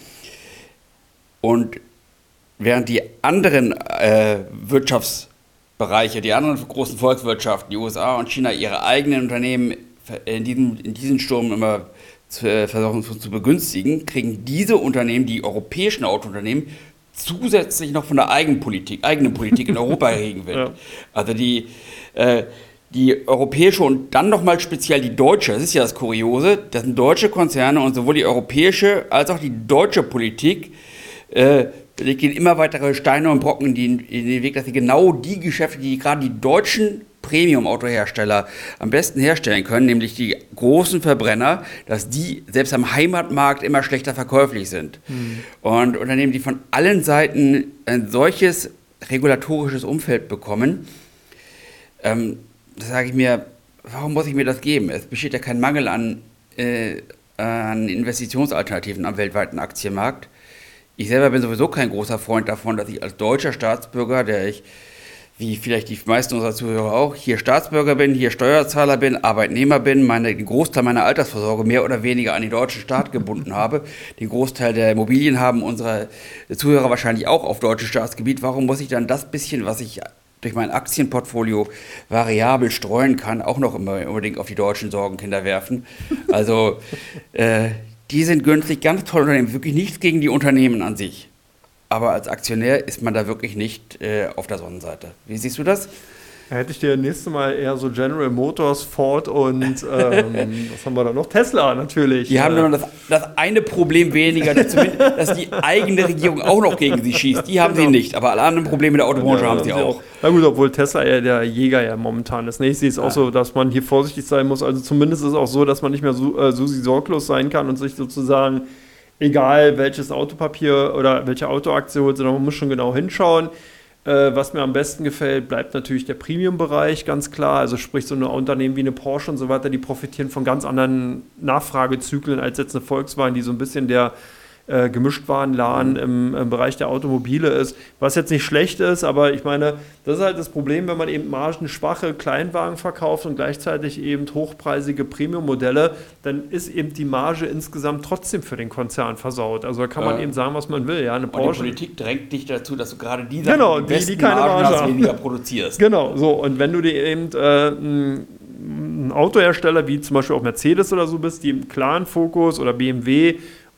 Und während die anderen äh, Wirtschaftsbereiche, die anderen großen Volkswirtschaften, die U S A und China, ihre eigenen Unternehmen in diesen, in diesen Sturm immer zu, äh, versuchen zu, zu begünstigen, kriegen diese Unternehmen, die europäischen Autounternehmen, zusätzlich noch von der eigenen Politik, eigenen Politik in Europa Gegenwind. Ja. Also die, äh, die europäische und dann nochmal speziell die deutsche, das ist ja das Kuriose, das sind deutsche Konzerne und sowohl die europäische als auch die deutsche Politik äh, legen immer weitere Steine und Brocken in den, in den Weg, dass sie genau die Geschäfte, die gerade die deutschen Premium-Autohersteller am besten herstellen können, nämlich die großen Verbrenner, dass die selbst am Heimatmarkt immer schlechter verkäuflich sind. Mhm. Und Unternehmen, die von allen Seiten ein solches regulatorisches Umfeld bekommen, ähm, da sage ich mir, warum muss ich mir das geben? Es besteht ja kein Mangel an, äh, an Investitionsalternativen am weltweiten Aktienmarkt. Ich selber bin sowieso kein großer Freund davon, dass ich als deutscher Staatsbürger, der ich, wie vielleicht die meisten unserer Zuhörer auch, hier Staatsbürger bin, hier Steuerzahler bin, Arbeitnehmer bin, meine, den Großteil meiner Altersvorsorge mehr oder weniger an den deutschen Staat gebunden habe. Den Großteil der Immobilien haben unsere Zuhörer wahrscheinlich auch auf deutschem Staatsgebiet. Warum muss ich dann das bisschen, was ich durch mein Aktienportfolio variabel streuen kann, auch noch immer unbedingt auf die deutschen Sorgenkinder werfen? Also äh, die sind günstig, ganz tolle Unternehmen, wirklich nichts gegen die Unternehmen an sich. Aber als Aktionär ist man da wirklich nicht äh, auf der Sonnenseite. Wie siehst du das? Da hätte ich dir nächstes Mal eher so General Motors, Ford und ähm, was haben wir da noch? Tesla natürlich. Die haben nur das, das eine Problem weniger, dass, dass die eigene Regierung auch noch gegen sie schießt. Die haben genau. sie nicht, aber alle anderen Probleme der Autobranche ja, haben sie auch. auch. Na gut, obwohl Tesla eher der Jäger ja momentan ist. Nee, ich sehe es ja. auch so, dass man hier vorsichtig sein muss. Also zumindest ist es auch so, dass man nicht mehr so, äh, Susi sorglos sein kann und sich sozusagen, egal welches Autopapier oder welche Autoaktie holt, sondern man muss schon genau hinschauen. Was mir am besten gefällt, bleibt natürlich der Premium-Bereich, ganz klar. Also sprich so ein Unternehmen wie eine Porsche und so weiter, die profitieren von ganz anderen Nachfragezyklen als jetzt eine Volkswagen, die so ein bisschen der äh, Gemischtwarenladen im, im Bereich der Automobile ist. Was jetzt nicht schlecht ist, aber ich meine, das ist halt das Problem, wenn man eben margenschwache Kleinwagen verkauft und gleichzeitig eben hochpreisige Premium-Modelle, dann ist eben die Marge insgesamt trotzdem für den Konzern versaut. Also da kann man äh, eben sagen, was man will. Ja, eine Porsche, und die Politik drängt dich dazu, dass du gerade diese genau, die, die keine Marge haben, weniger produzierst. Genau, so. Und wenn du dir eben äh, ein, ein Autohersteller wie zum Beispiel auch Mercedes oder so bist, die im klaren Fokus oder B M W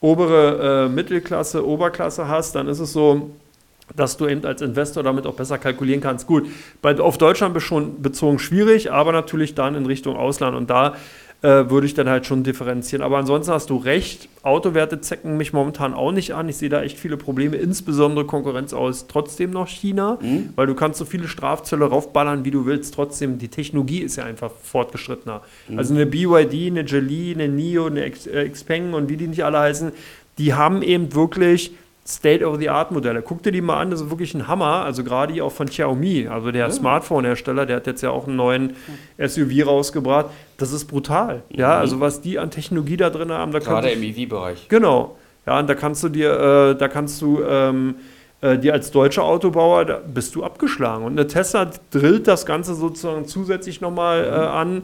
obere äh, Mittelklasse, Oberklasse hast, dann ist es so, dass du eben als Investor damit auch besser kalkulieren kannst. Gut, bei, auf Deutschland schon bezogen schwierig, aber natürlich dann in Richtung Ausland und da äh, würde ich dann halt schon differenzieren. Aber ansonsten hast du recht, Autowerte zecken mich momentan auch nicht an. Ich sehe da echt viele Probleme, insbesondere Konkurrenz aus trotzdem noch China, mhm. weil du kannst so viele Strafzölle raufballern, wie du willst. Trotzdem, die Technologie ist ja einfach fortgeschrittener. Mhm. Also eine B Y D, eine Geely, eine N I O, eine Xpeng und wie die nicht alle heißen, die haben eben wirklich State-of-the-Art-Modelle. Guck dir die mal an, das ist wirklich ein Hammer. Also gerade hier auch von Xiaomi, also der ja. Smartphone-Hersteller, der hat jetzt ja auch einen neuen S U V rausgebracht. Das ist brutal. Mhm. Ja, also was die an Technologie da drin haben. Da gerade im E V-Bereich. Genau. Ja, und da kannst du dir, äh, da kannst du ähm, äh, dir als deutscher Autobauer, da bist du abgeschlagen. Und eine Tesla drillt das Ganze sozusagen zusätzlich nochmal äh, an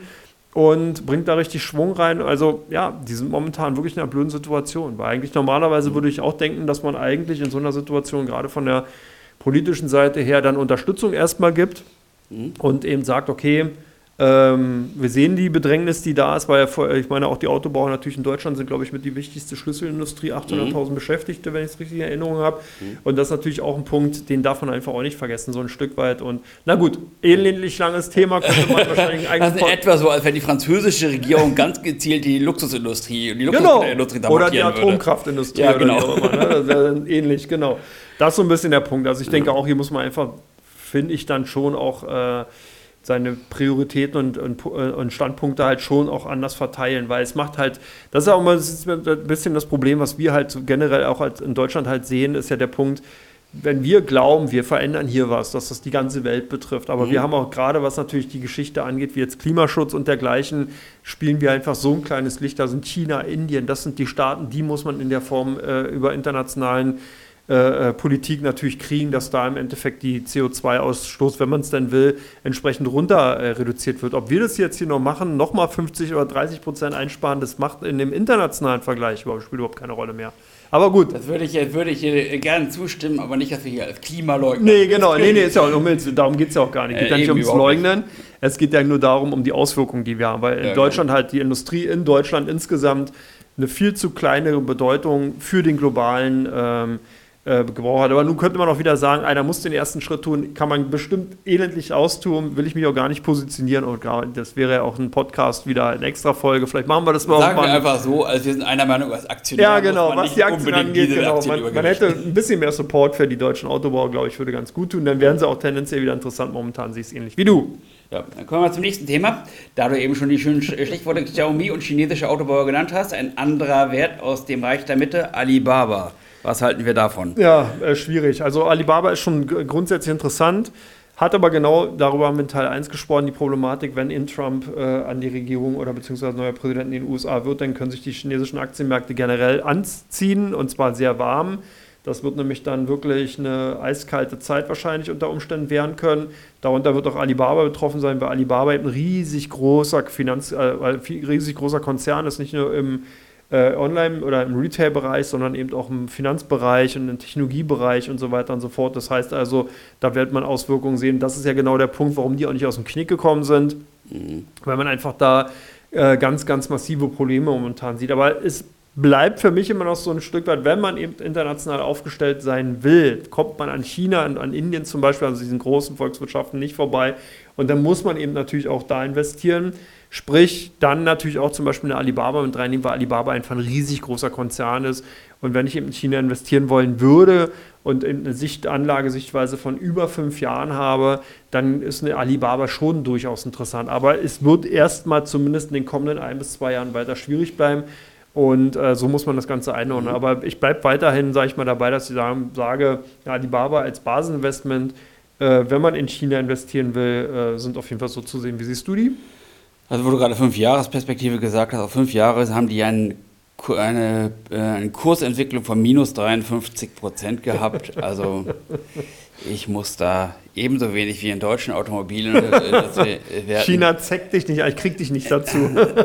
und bringt da richtig Schwung rein. Also ja, die sind momentan wirklich in einer blöden Situation. Weil eigentlich normalerweise würde ich auch denken, dass man eigentlich in so einer Situation gerade von der politischen Seite her dann Unterstützung erstmal gibt mhm. und eben sagt, okay, Ähm, wir sehen die Bedrängnis, die da ist, weil ja, ich meine, auch die Autobauer natürlich in Deutschland sind, glaube ich, mit die wichtigste Schlüsselindustrie, achthunderttausend mhm. Beschäftigte, wenn ich es richtig in Erinnerung habe. Mhm. Und das ist natürlich auch ein Punkt, den darf man einfach auch nicht vergessen, so ein Stück weit. Und na gut, ähnlich langes Thema könnte man wahrscheinlich eigentlich... Das ist etwa so, als wenn die französische Regierung ganz gezielt die Luxusindustrie und die Luxusindustrie genau. Oder die Atomkraftindustrie ja, genau. oder wie auch immer. Ne? Das wäre dann ähnlich, genau. Das ist so ein bisschen der Punkt. Also ich denke auch, hier muss man einfach, finde ich dann schon auch... Äh, seine Prioritäten und, und, und Standpunkte halt schon auch anders verteilen, weil es macht halt, das ist auch mal ein bisschen das Problem, was wir halt so generell auch halt in Deutschland halt sehen, ist ja der Punkt, wenn wir glauben, wir verändern hier was, dass das die ganze Welt betrifft, aber mhm. wir haben auch gerade, was natürlich die Geschichte angeht, wie jetzt Klimaschutz und dergleichen, spielen wir einfach so ein kleines Licht, da sind China, Indien, das sind die Staaten, die muss man in der Form äh, über internationalen Äh, Politik natürlich kriegen, dass da im Endeffekt die C O zwei Ausstoß, wenn man es denn will, entsprechend runter äh, reduziert wird. Ob wir das jetzt hier noch machen, nochmal fünfzig oder dreißig Prozent einsparen, das macht in dem internationalen Vergleich überhaupt, spielt überhaupt keine Rolle mehr. Aber gut. Das würde ich, würde ich gerne zustimmen, aber nicht, dass wir hier als Klimaleugner... Nee, genau, nee, nee, ist ja auch, darum geht es ja auch gar nicht. Es geht äh, ja nicht ums Leugnen, nicht. Es geht ja nur darum, um die Auswirkungen, die wir haben, weil in ja, Deutschland genau. halt die Industrie in Deutschland insgesamt eine viel zu kleine Bedeutung für den globalen ähm, Gebrauch hat. Aber nun könnte man auch wieder sagen, einer muss den ersten Schritt tun, kann man bestimmt elendlich austun, will ich mich auch gar nicht positionieren und das wäre ja auch ein Podcast, wieder eine extra Folge, vielleicht machen wir das mal. Sagen wir einfach so, also wir sind einer Meinung als Aktionär. Ja genau, was die Aktien angeht, genau. Man, man hätte ein bisschen mehr Support für die deutschen Autobauer, glaube ich, würde ganz gut tun, dann wären sie auch tendenziell wieder interessant, momentan sehe ich es ähnlich wie du. Ja, dann kommen wir zum nächsten Thema. Da du eben schon die schönen Stichworte Xiaomi und chinesische Autobauer genannt hast, ein anderer Wert aus dem Reich der Mitte, Alibaba. Was halten wir davon? Ja, äh, schwierig. Also Alibaba ist schon g- grundsätzlich interessant, hat aber genau, darüber haben wir in Teil eins gesprochen, die Problematik, wenn in Trump äh, an die Regierung oder beziehungsweise neuer Präsident in den U S A wird, dann können sich die chinesischen Aktienmärkte generell anziehen und zwar sehr warm. Das wird nämlich dann wirklich eine eiskalte Zeit wahrscheinlich unter Umständen werden können. Darunter wird auch Alibaba betroffen sein, weil Alibaba eben ein riesig großer Finanz, äh, riesig großer Konzern ist, nicht nur im Äh, Online- oder im Retail-Bereich, sondern eben auch im Finanzbereich und im Technologiebereich und so weiter und so fort. Das heißt also, da wird man Auswirkungen sehen. Das ist ja genau der Punkt, warum die auch nicht aus dem Knick gekommen sind, mhm. weil man einfach da äh, ganz, ganz massive Probleme momentan sieht. Aber es bleibt für mich immer noch so ein Stück weit, wenn man eben international aufgestellt sein will, kommt man an China und an Indien zum Beispiel, also diesen großen Volkswirtschaften nicht vorbei. Und dann muss man eben natürlich auch da investieren. Sprich, dann natürlich auch zum Beispiel eine Alibaba mit reinnehmen, weil Alibaba einfach ein riesig großer Konzern ist. Und wenn ich eben in China investieren wollen würde und eine Sicht, Anlagesichtweise von über fünf Jahren habe, dann ist eine Alibaba schon durchaus interessant. Aber es wird erstmal zumindest in den kommenden ein bis zwei Jahren weiter schwierig bleiben. Und äh, so muss man das Ganze einordnen. Mhm. Aber ich bleibe weiterhin, sage ich mal, dabei, dass ich sagen, sage, ja, Alibaba als Basinvestment, äh, wenn man in China investieren will, äh, sind auf jeden Fall so zu sehen. Wie siehst du die? Also wo du gerade Fünf-Jahres-Perspektive gesagt hast, auf fünf Jahre haben die einen, eine, äh, eine Kursentwicklung von minus dreiundfünfzig Prozent gehabt. Also ich muss da ebenso wenig wie in deutschen Automobilen. Äh, China zeckt dich nicht, ich krieg dich nicht dazu.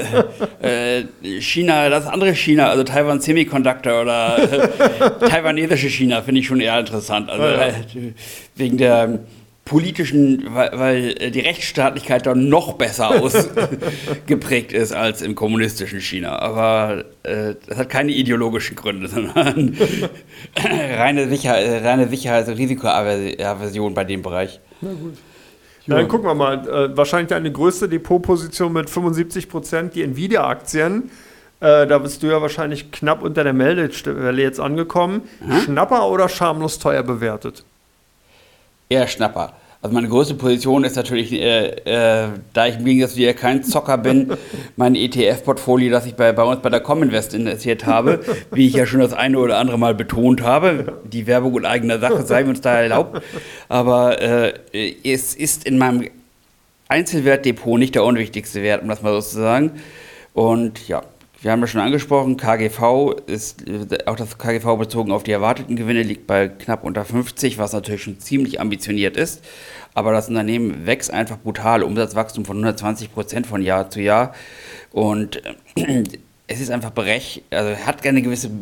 äh, China, das andere China, also Taiwan Semiconductor oder äh, taiwanesische China finde ich schon eher interessant. Also ja, ja. Äh, wegen der politischen, weil, weil die Rechtsstaatlichkeit da noch besser ausgeprägt ist als im kommunistischen China. Aber äh, das hat keine ideologischen Gründe, sondern reine, Sicher reine Sicherheits- und Risikoaversion bei dem Bereich. Na gut. Ja, dann gucken wir mal. Äh, wahrscheinlich eine größte Depotposition mit fünfundsiebzig Prozent, die Nvidia-Aktien. Äh, da bist du ja wahrscheinlich knapp unter der Meldewelle jetzt angekommen. Hm? Schnapper oder schamlos teuer bewertet? Eher Schnapper. Also meine größte Position ist natürlich, äh, äh, da ich im Gegensatz zu dir kein Zocker bin, mein E T F-Portfolio, das ich bei, bei uns bei der Cominvest investiert habe, wie ich ja schon das eine oder andere Mal betont habe. Die Werbung in eigener Sache sei uns da erlaubt. Aber äh, es ist in meinem Einzelwertdepot nicht der unwichtigste Wert, um das mal so zu sagen. Und ja, wir haben ja schon angesprochen, K G V ist, auch das K G V bezogen auf die erwarteten Gewinne liegt bei knapp unter fünfzig, was natürlich schon ziemlich ambitioniert ist. Aber das Unternehmen wächst einfach brutal, Umsatzwachstum von hundertzwanzig Prozent von Jahr zu Jahr. Und äh, es ist einfach berech, also hat eine gewisse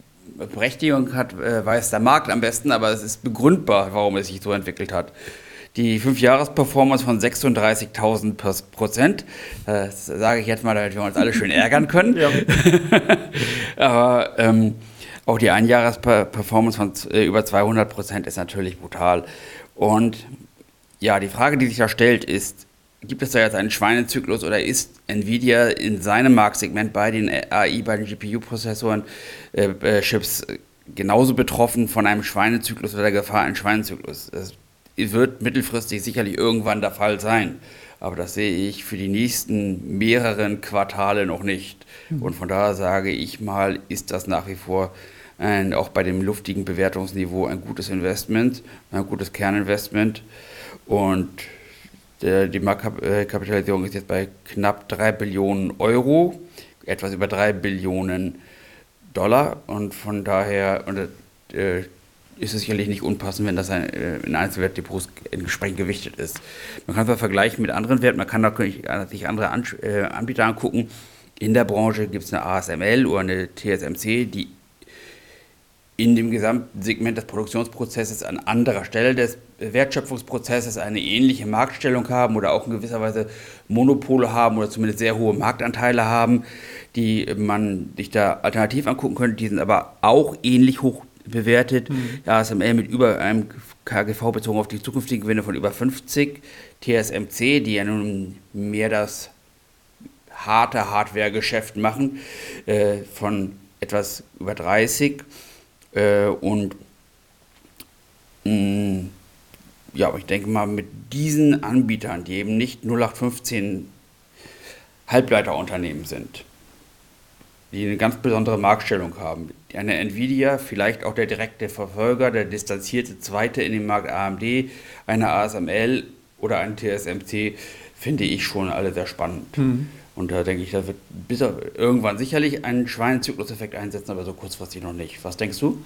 Berechtigung, hat, äh, weiß der Markt am besten, aber es ist begründbar, warum es sich so entwickelt hat. die fünf-Jahres-Performance von sechsunddreißigtausend Prozent. Das sage ich jetzt mal, damit wir uns alle schön ärgern können. Ja. Aber ähm, auch die Einjahres-Performance von äh, über zweihundert Prozent ist natürlich brutal. Und ja, die Frage, die sich da stellt, ist, gibt es da jetzt einen Schweinezyklus oder ist Nvidia in seinem Marktsegment bei den A I, bei den G P U-Prozessoren, äh, äh, Chips genauso betroffen von einem Schweinezyklus oder der Gefahr eines Schweinezyklus? Das wird mittelfristig sicherlich irgendwann der Fall sein. Aber das sehe ich für die nächsten mehreren Quartale noch nicht. Mhm. Und von daher sage ich mal, ist das nach wie vor ein, auch bei dem luftigen Bewertungsniveau ein gutes Investment, ein gutes Kerninvestment. Und der, die Marktkapitalisierung ist jetzt bei knapp drei Billionen Euro, etwas über drei Billionen Dollar. Und von daher und, äh, ist es sicherlich nicht unpassend, wenn das ein, äh, in Einzelwertdepots entsprechend gewichtet ist. Man kann es vergleichen mit anderen Werten, man kann natürlich sich andere An äh, Anbieter angucken. In der Branche gibt es eine A S M L oder eine T S M C, die in dem gesamten Segment des Produktionsprozesses an anderer Stelle des Wertschöpfungsprozesses eine ähnliche Marktstellung haben oder auch in gewisser Weise Monopole haben oder zumindest sehr hohe Marktanteile haben, die man sich da alternativ angucken könnte. Die sind aber auch ähnlich hoch bewertet. Mhm. Die A S M L mit über einem K G V bezogen auf die zukünftigen Gewinne von über fünfzig. T S M C, die ja nun mehr das harte Hardware-Geschäft machen, äh, von etwas über dreißig. Äh, und mh, ja, ich denke mal, mit diesen Anbietern, die eben nicht null acht fünfzehn Halbleiterunternehmen sind, die eine ganz besondere Marktstellung haben. Eine Nvidia, vielleicht auch der direkte Verfolger, der distanzierte Zweite in dem Markt A M D, eine A S M L oder eine T S M C, finde ich schon alle sehr spannend. Mhm. Und da denke ich, da wird bis irgendwann sicherlich einen Schweinezykluseffekt einsetzen, aber so kurzfristig noch nicht. Was denkst du?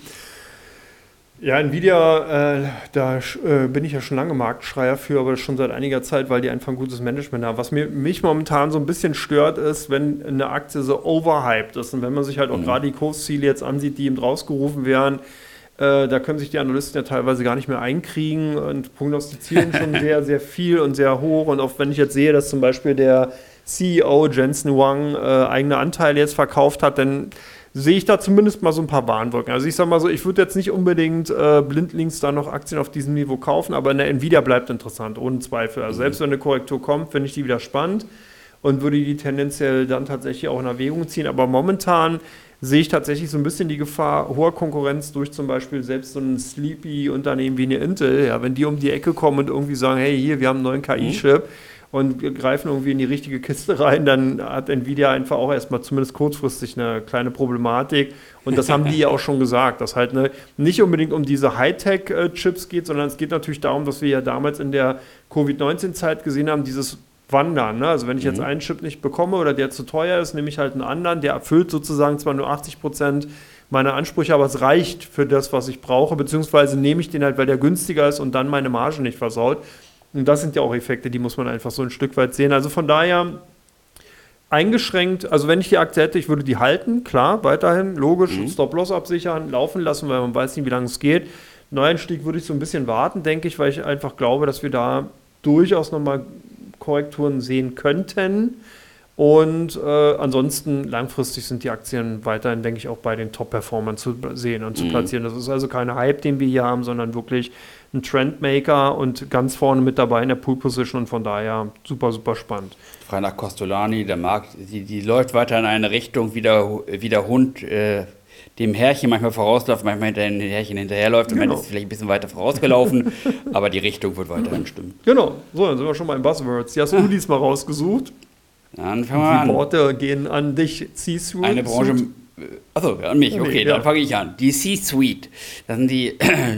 Ja, Nvidia, äh, da äh, bin ich ja schon lange Marktschreier für, aber schon seit einiger Zeit, weil die einfach ein gutes Management haben. Was mir, mich momentan so ein bisschen stört, ist, wenn eine Aktie so overhyped ist und wenn man sich halt auch mhm. gerade die Kursziele jetzt ansieht, die eben rausgerufen werden, äh, da können sich die Analysten ja teilweise gar nicht mehr einkriegen und prognostizieren schon sehr, sehr viel und sehr hoch. Und auch wenn ich jetzt sehe, dass zum Beispiel der C E O Jensen Huang äh, eigene Anteile jetzt verkauft hat, dann sehe ich da zumindest mal so ein paar Warnwirkungen. Also ich sage mal so, ich würde jetzt nicht unbedingt äh, blindlings da noch Aktien auf diesem Niveau kaufen, aber eine Nvidia bleibt interessant, ohne Zweifel. Also selbst wenn eine Korrektur kommt, finde ich die wieder spannend und würde die tendenziell dann tatsächlich auch in Erwägung ziehen. Aber momentan sehe ich tatsächlich so ein bisschen die Gefahr hoher Konkurrenz durch zum Beispiel selbst so ein Sleepy-Unternehmen wie eine Intel. Ja, wenn die um die Ecke kommen und irgendwie sagen, hey, hier, wir haben einen neuen K I-Chip, mhm. und greifen irgendwie in die richtige Kiste rein, dann hat Nvidia einfach auch erstmal zumindest kurzfristig eine kleine Problematik. Und das haben die ja auch schon gesagt, dass halt ne, nicht unbedingt um diese Hightech-Chips geht, sondern es geht natürlich darum, dass wir ja damals in der Covid neunzehn Zeit gesehen haben, dieses Wandern. Ne? Also wenn ich jetzt einen Chip nicht bekomme oder der zu teuer ist, nehme ich halt einen anderen, der erfüllt sozusagen zwar nur achtzig Prozent meiner Ansprüche, aber es reicht für das, was ich brauche, beziehungsweise nehme ich den halt, weil der günstiger ist und dann meine Marge nicht versaut. Und das sind ja auch Effekte, die muss man einfach so ein Stück weit sehen. Also von daher eingeschränkt, also wenn ich die Aktie hätte, ich würde die halten, klar, weiterhin, logisch, mhm. Stop-Loss absichern, laufen lassen, weil man weiß nicht, wie lange es geht. Neueinstieg würde ich so ein bisschen warten, denke ich, weil ich einfach glaube, dass wir da durchaus nochmal Korrekturen sehen könnten. Und äh, ansonsten langfristig sind die Aktien weiterhin, denke ich, auch bei den Top-Performern zu sehen und zu mhm. platzieren. Das ist also kein Hype, den wir hier haben, sondern wirklich ein Trendmaker und ganz vorne mit dabei in der Pool-Position und von daher super, super spannend. Frei nach Costolani, der Markt, die, die läuft weiter in eine Richtung, wie der, wie der Hund äh, dem Herrchen manchmal vorausläuft, manchmal hinter dem Herrchen hinterherläuft. Genau. Im Moment ist es vielleicht ein bisschen weiter vorausgelaufen, aber die Richtung wird weiterhin stimmen. Genau, so, dann sind wir schon mal in Buzzwords. Die hast du diesmal rausgesucht. Dann fangen wir an. Die Worte gehen an dich, C-Suite. Eine Branche, achso, an mich, okay, nee, dann ja. fange ich an. Die C-Suite, das sind die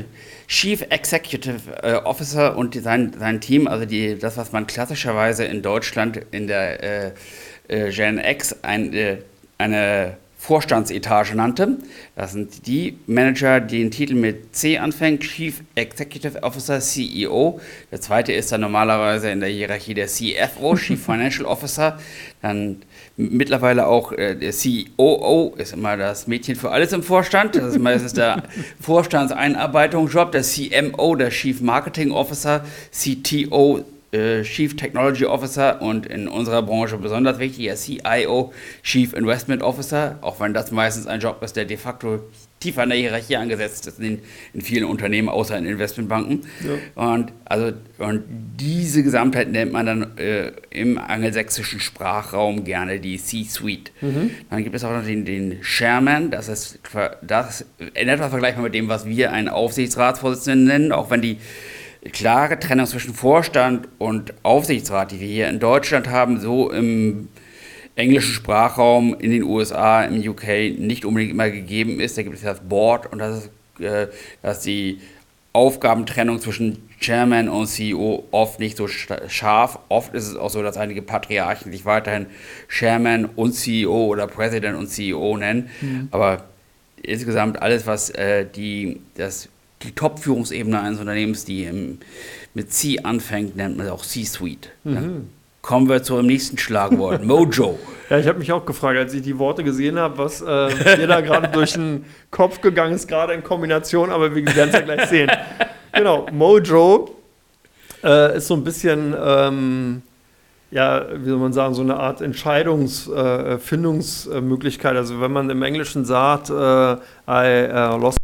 Chief Executive Officer und die, sein, sein Team, also die, das, was man klassischerweise in Deutschland in der äh, äh, Gen X ein, äh, eine Vorstandsetage nannte. Das sind die Manager, die den Titel mit C anfängt, Chief Executive Officer, C E O. Der zweite ist dann normalerweise in der Hierarchie der C F O, Chief Financial Officer. Dann mittlerweile auch äh, der C O O, ist immer das Mädchen für alles im Vorstand. Das ist meistens der Vorstandseinarbeitungsjob. Der C M O, der Chief Marketing Officer, C T O, Chief Technology Officer und in unserer Branche besonders wichtig, der C I O, Chief Investment Officer, auch wenn das meistens ein Job ist, der de facto tiefer in der Hierarchie angesetzt ist in, in vielen Unternehmen, außer in Investmentbanken. Ja. Und, also, und diese Gesamtheit nennt man dann äh, im angelsächsischen Sprachraum gerne die C-Suite. Mhm. Dann gibt es auch noch den, den Chairman, das ist das in etwa vergleichbar mit dem, was wir einen Aufsichtsratsvorsitzenden nennen, auch wenn die klare Trennung zwischen Vorstand und Aufsichtsrat, die wir hier in Deutschland haben, so im englischen Sprachraum, in den U S A, im U K nicht unbedingt immer gegeben ist. Da gibt es das Board und das ist, äh, dass die Aufgabentrennung zwischen Chairman und C E O oft nicht so scharf. Oft ist es auch so, dass einige Patriarchen sich weiterhin Chairman und C E O oder President und C E O nennen. Mhm. Aber insgesamt alles, was äh, die, das die Top-Führungsebene eines Unternehmens, die im, mit C anfängt, nennt man auch C-Suite. Mhm. Ja. Kommen wir zu dem nächsten Schlagwort, Mojo. Ja, ich habe mich auch gefragt, als ich die Worte gesehen habe, was äh, mir da gerade durch den Kopf gegangen ist, gerade in Kombination, aber wir werden es ja gleich sehen. Genau, Mojo äh, ist so ein bisschen, ähm, ja, wie soll man sagen, so eine Art Entscheidungsfindungsmöglichkeit. Äh, also wenn man im Englischen sagt, äh, I uh, lost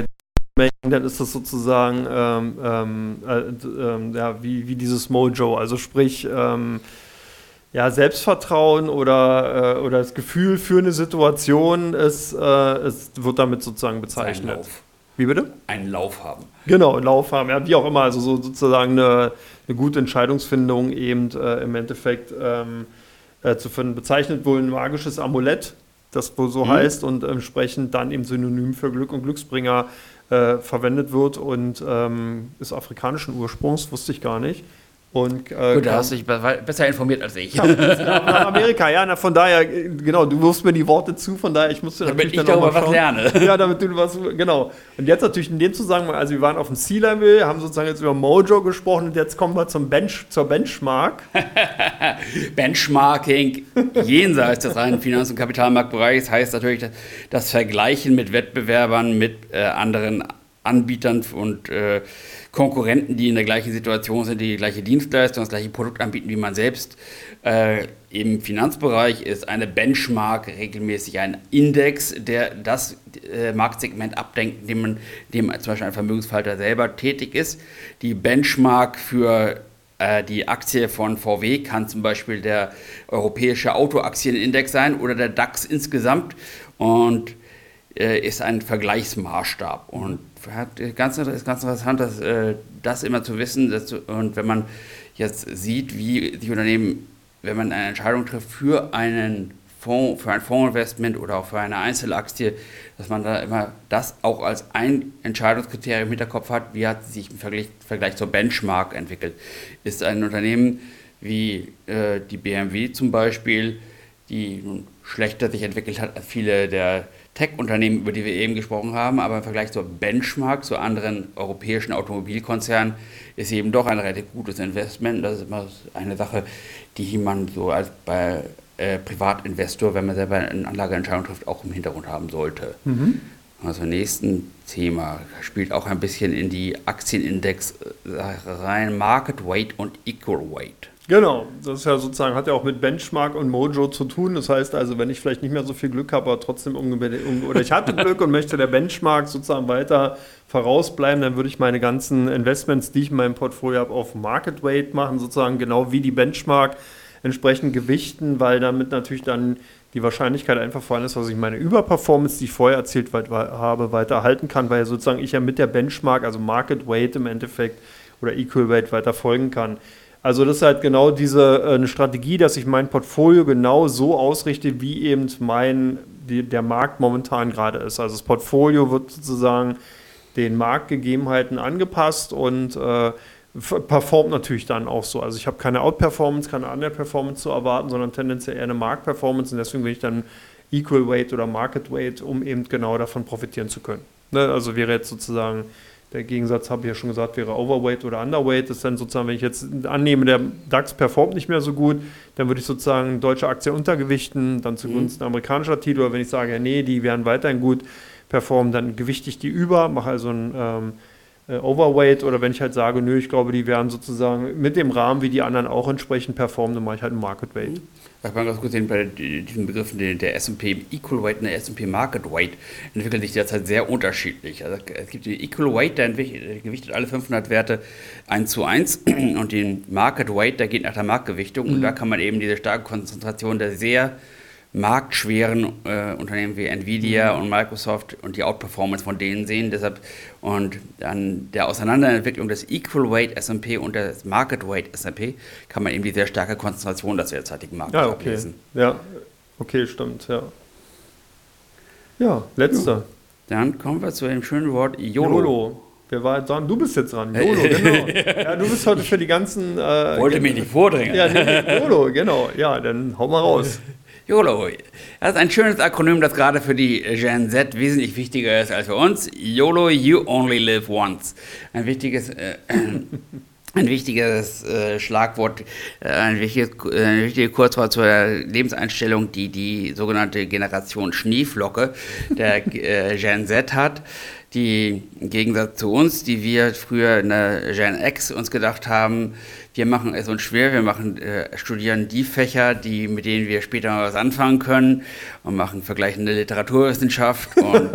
dann ist das sozusagen ähm, ähm, äh, ja, wie, wie dieses Mojo, also sprich ähm, ja, Selbstvertrauen oder, äh, oder das Gefühl für eine Situation ist, äh, ist, wird damit sozusagen bezeichnet. Ein Lauf. Wie bitte? Einen Lauf haben. Genau, einen Lauf haben, ja, wie auch immer, also so sozusagen eine, eine gute Entscheidungsfindung eben äh, im Endeffekt ähm, äh, zu finden. Bezeichnet wohl ein magisches Amulett, das wohl so mhm. heißt und entsprechend dann eben synonym für Glück und Glücksbringer Äh, verwendet wird und ähm, ist afrikanischen Ursprungs, wusste ich gar nicht. Und, äh, Gut, da hast du dich besser informiert als ich. Ja, nach Amerika, ja, na, von daher, genau, du wirfst mir die Worte zu, von daher, ich musste damit natürlich ich darüber was lerne. Ja, damit du was, genau. Und jetzt natürlich in dem Zusammenhang, also wir waren auf dem C-Level, haben sozusagen jetzt über Mojo gesprochen und jetzt kommen wir zum Bench, zur Benchmark. Benchmarking jenseits des reinen Finanz- und Kapitalmarktbereichs heißt natürlich das, das Vergleichen mit Wettbewerbern, mit äh, anderen Anbietern und äh, Konkurrenten, die in der gleichen Situation sind, die die gleiche Dienstleistung, das gleiche Produkt anbieten wie man selbst. Äh, Im Finanzbereich ist eine Benchmark regelmäßig ein Index, der das äh, Marktsegment abdenkt, in dem, man, in dem zum Beispiel ein Vermögensverwalter selber tätig ist. Die Benchmark für äh, die Aktie von V W kann zum Beispiel der europäische Autoaktienindex sein oder der DAX insgesamt und äh, ist ein Vergleichsmaßstab. Und ganz, ist ganz interessant, dass, äh, das immer zu wissen. Dass, und wenn man jetzt sieht, wie die Unternehmen, wenn man eine Entscheidung trifft für einen Fonds, für ein Fondsinvestment oder auch für eine Einzelaktie, dass man da immer das auch als ein Entscheidungskriterium im Hinterkopf hat, wie hat sich im Vergleich, Vergleich zur Benchmark entwickelt. Ist ein Unternehmen wie äh, die B M W zum Beispiel, die nun schlechter sich entwickelt hat als viele der Tech-Unternehmen, über die wir eben gesprochen haben, aber im Vergleich zur Benchmark, zu anderen europäischen Automobilkonzernen, ist sie eben doch ein relativ gutes Investment. Das ist immer eine Sache, die man so als bei äh, Privatinvestor, wenn man selber eine Anlageentscheidung trifft, auch im Hintergrund haben sollte. Mhm. Also nächsten Thema spielt auch ein bisschen in die Aktienindex rein, Market Weight und Equal Weight. Genau, das ist ja sozusagen, hat ja auch mit Benchmark und Mojo zu tun. Das heißt also, wenn ich vielleicht nicht mehr so viel Glück habe, aber trotzdem um, um, oder ich hatte Glück und möchte der Benchmark sozusagen weiter vorausbleiben, dann würde ich meine ganzen Investments, die ich in meinem Portfolio habe, auf Market Weight machen, sozusagen genau wie die Benchmark entsprechend gewichten, weil damit natürlich dann die Wahrscheinlichkeit einfach vorhanden ist, dass ich meine Überperformance, die ich vorher erzielt habe, weiter erhalten kann, weil sozusagen ich ja mit der Benchmark, also Market Weight im Endeffekt oder Equal Weight weiter folgen kann. Also das ist halt genau diese äh, eine Strategie, dass ich mein Portfolio genau so ausrichte, wie eben mein, die, der Markt momentan gerade ist. Also das Portfolio wird sozusagen den Marktgegebenheiten angepasst und äh, performt natürlich dann auch so. Also ich habe keine Outperformance, keine Underperformance zu erwarten, sondern tendenziell eher eine Marktperformance und deswegen bin ich dann Equal Weight oder Market Weight, um eben genau davon profitieren zu können. Ne? Also wäre jetzt sozusagen, der Gegensatz, habe ich ja schon gesagt, wäre Overweight oder Underweight. Das ist dann sozusagen, wenn ich jetzt annehme, der DAX performt nicht mehr so gut, dann würde ich sozusagen deutsche Aktien untergewichten, dann zugunsten mhm. amerikanischer Titel. Oder wenn ich sage, ja, nee, die werden weiterhin gut performen, dann gewichte ich die über, mache also ein ähm, Overweight, oder wenn ich halt sage, nö, ich glaube, die werden sozusagen mit dem Rahmen wie die anderen auch entsprechend performen, dann mache ich halt ein Market Weight. Ich mal ganz kurz sehen, bei diesen Begriffen, der S und P Equal Weight und der S und P Market Weight entwickeln sich derzeit sehr unterschiedlich. Also es gibt den Equal Weight, der gewichtet alle fünfhundert Werte eins zu eins, und den Market Weight, der geht nach der Marktgewichtung, mhm. und da kann man eben diese starke Konzentration der sehr marktschweren äh, Unternehmen wie Nvidia mhm. und Microsoft und die Outperformance von denen sehen. Deshalb und an der Auseinanderentwicklung des Equal Weight S und P und des Market Weight S und P kann man eben die sehr starke Konzentration des derzeitigen Marktes ja, okay. ablesen. Ja, okay, stimmt, ja. Ja, letzter. Ja. Dann kommen wir zu dem schönen Wort YOLO. YOLO. Wer war dran? Du bist jetzt dran. YOLO, genau. Ja, du bist heute für die ganzen... Äh, Wollte mich nicht vordrängen. Ja, nee, YOLO, genau. Ja, dann hau mal raus. YOLO. Das ist ein schönes Akronym, das gerade für die Gen Z wesentlich wichtiger ist als für uns. YOLO, you only live once. Ein wichtiges, äh, ein wichtiges äh, Schlagwort, äh, ein wichtiges, äh, eine wichtige Kurzwort zur Lebenseinstellung, die die sogenannte Generation Schneeflocke der äh, Gen Z hat. Die im Gegensatz zu uns, die wir früher in der Gen X uns gedacht haben, wir machen es uns schwer, wir machen, äh, studieren die Fächer, die, mit denen wir später mal was anfangen können, und machen vergleichende Literaturwissenschaft und,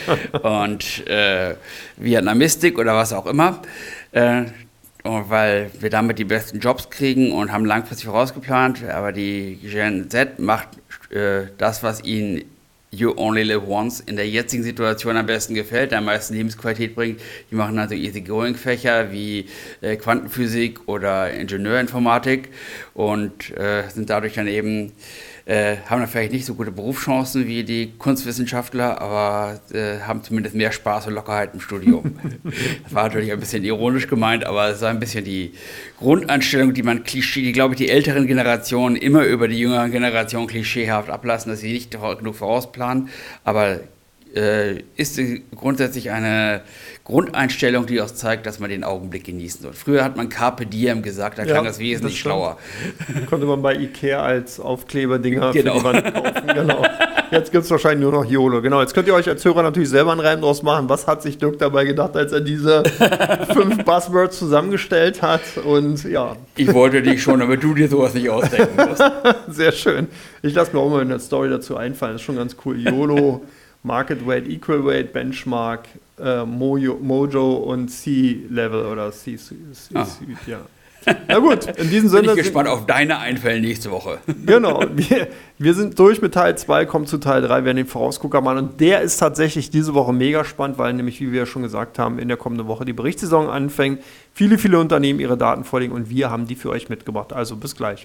und äh, Vietnamistik oder was auch immer, äh, weil wir damit die besten Jobs kriegen und haben langfristig vorausgeplant. Aber die Gen Z macht äh, das, was ihnen You only live once in der jetzigen Situation am besten gefällt, der am meisten Lebensqualität bringt. Die machen also Easy-Going-Fächer wie äh, Quantenphysik oder Ingenieurinformatik und äh, sind dadurch dann eben, äh, haben dann vielleicht nicht so gute Berufschancen wie die Kunstwissenschaftler, aber äh, haben zumindest mehr Spaß und Lockerheit im Studium. Das war natürlich ein bisschen ironisch gemeint, aber es war ein bisschen die Grundeinstellung, die man Klischee, die, glaube ich, die älteren Generationen immer über die jüngeren Generationen klischeehaft ablassen, dass sie nicht genug vorausplanen, aber äh, ist grundsätzlich eine Grundeinstellung, die auch zeigt, dass man den Augenblick genießen soll. Früher hat man Carpe Diem gesagt, da klang ja, das wesentlich das schlauer. Konnte man bei Ikea als Aufkleberdinger genau. für die Wand kaufen. Genau. Jetzt gibt es wahrscheinlich nur noch YOLO. Genau. Jetzt könnt ihr euch als Hörer natürlich selber einen Reim draus machen. Was hat sich Dirk dabei gedacht, als er diese fünf Buzzwords zusammengestellt hat? Und ja. Ich wollte dich schon, aber du dir sowas nicht ausdenken musst. Sehr schön. Ich lasse mir auch mal eine Story dazu einfallen. Das ist schon ganz cool. YOLO, Market Weight, Equal Weight, Benchmark, äh, Mojo, Mojo und C-Level oder C-Suite, ah. ja. Na gut, in diesem Sinne. Bin ich gespannt auf deine Einfälle nächste Woche. Genau, wir, wir sind durch mit Teil zwei, kommen zu Teil drei, werden den Vorausgucker machen. Und der ist tatsächlich diese Woche mega spannend, weil nämlich, wie wir ja schon gesagt haben, in der kommenden Woche die Berichtssaison anfängt. Viele, viele Unternehmen ihre Daten vorlegen und wir haben die für euch mitgebracht. Also bis gleich.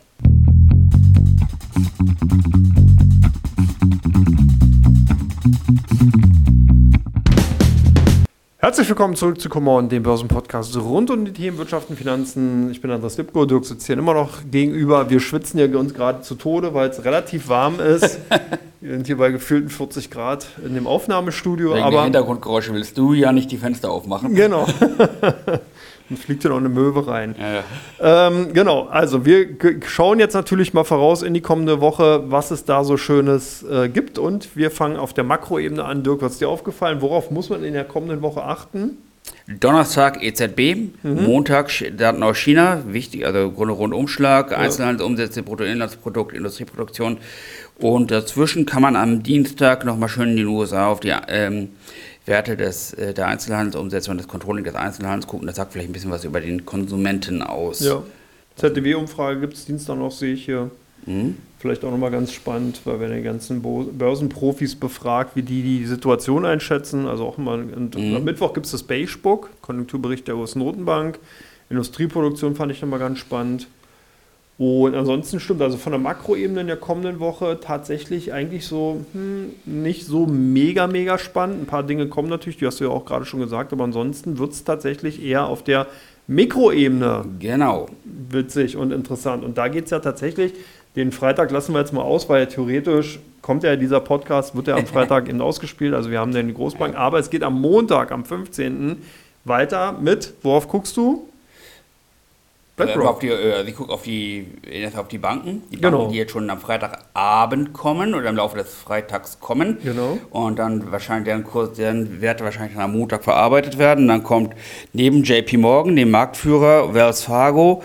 Herzlich willkommen zurück zu Come On, dem Börsenpodcast rund um die Themen Wirtschaft und Finanzen. Ich bin Andreas Lipko, Dirk sitzt hier immer noch gegenüber. Wir schwitzen hier uns gerade zu Tode, weil es relativ warm ist. Wir sind hier bei gefühlten vierzig Grad in dem Aufnahmestudio. Wegen aber der Hintergrundgeräusche willst du ja nicht die Fenster aufmachen. Genau. Dann fliegt hier noch eine Möwe rein. Ja, ja. Ähm, genau, also wir g- schauen jetzt natürlich mal voraus in die kommende Woche, was es da so Schönes äh, gibt. Und wir fangen auf der Makroebene an. Dirk, was ist dir aufgefallen? Worauf muss man in der kommenden Woche achten? Donnerstag E Z B, mhm. Montag Daten aus China, wichtig, also Grunde Rundumschlag, ja. Einzelhandelsumsätze, Bruttoinlandsprodukt, Industrieproduktion. Und dazwischen kann man am Dienstag nochmal schön in den U S A auf die ähm, Werte des, äh, der Einzelhandelsumsätze und das Controlling des Einzelhandels gucken. Das sagt vielleicht ein bisschen was über den Konsumenten aus. Ja. Z D W-Umfrage gibt es Dienstag noch, sehe ich hier. Mhm. Vielleicht auch nochmal ganz spannend, weil wir den ganzen Bo- Börsenprofis befragt, wie die die Situation einschätzen. Also auch immer, und mhm. am Mittwoch gibt es das Beige Book, Konjunkturbericht der U S-Notenbank. Industrieproduktion fand ich nochmal ganz spannend. Und ansonsten stimmt, also von der Makroebene in der kommenden Woche tatsächlich eigentlich so hm, nicht so mega, mega spannend. Ein paar Dinge kommen natürlich, die hast du ja auch gerade schon gesagt, aber ansonsten wird es tatsächlich eher auf der Mikroebene genau. witzig und interessant. Und da geht es ja tatsächlich Den Freitag lassen wir jetzt mal aus, weil theoretisch kommt ja dieser Podcast, wird ja am Freitag eben ausgespielt. Also wir haben dann die Großbank. Aber es geht am Montag, am fünfzehnten weiter mit, worauf guckst du? BlackRock. Auf die, äh, ich gucke auf die, auf die Banken, die Banken, genau. die jetzt schon am Freitagabend kommen oder im Laufe des Freitags kommen. Genau. Und dann wahrscheinlich deren Kurs, deren Werte wahrscheinlich dann am Montag verarbeitet werden. Dann kommt neben J P Morgan, dem Marktführer Wells Fargo,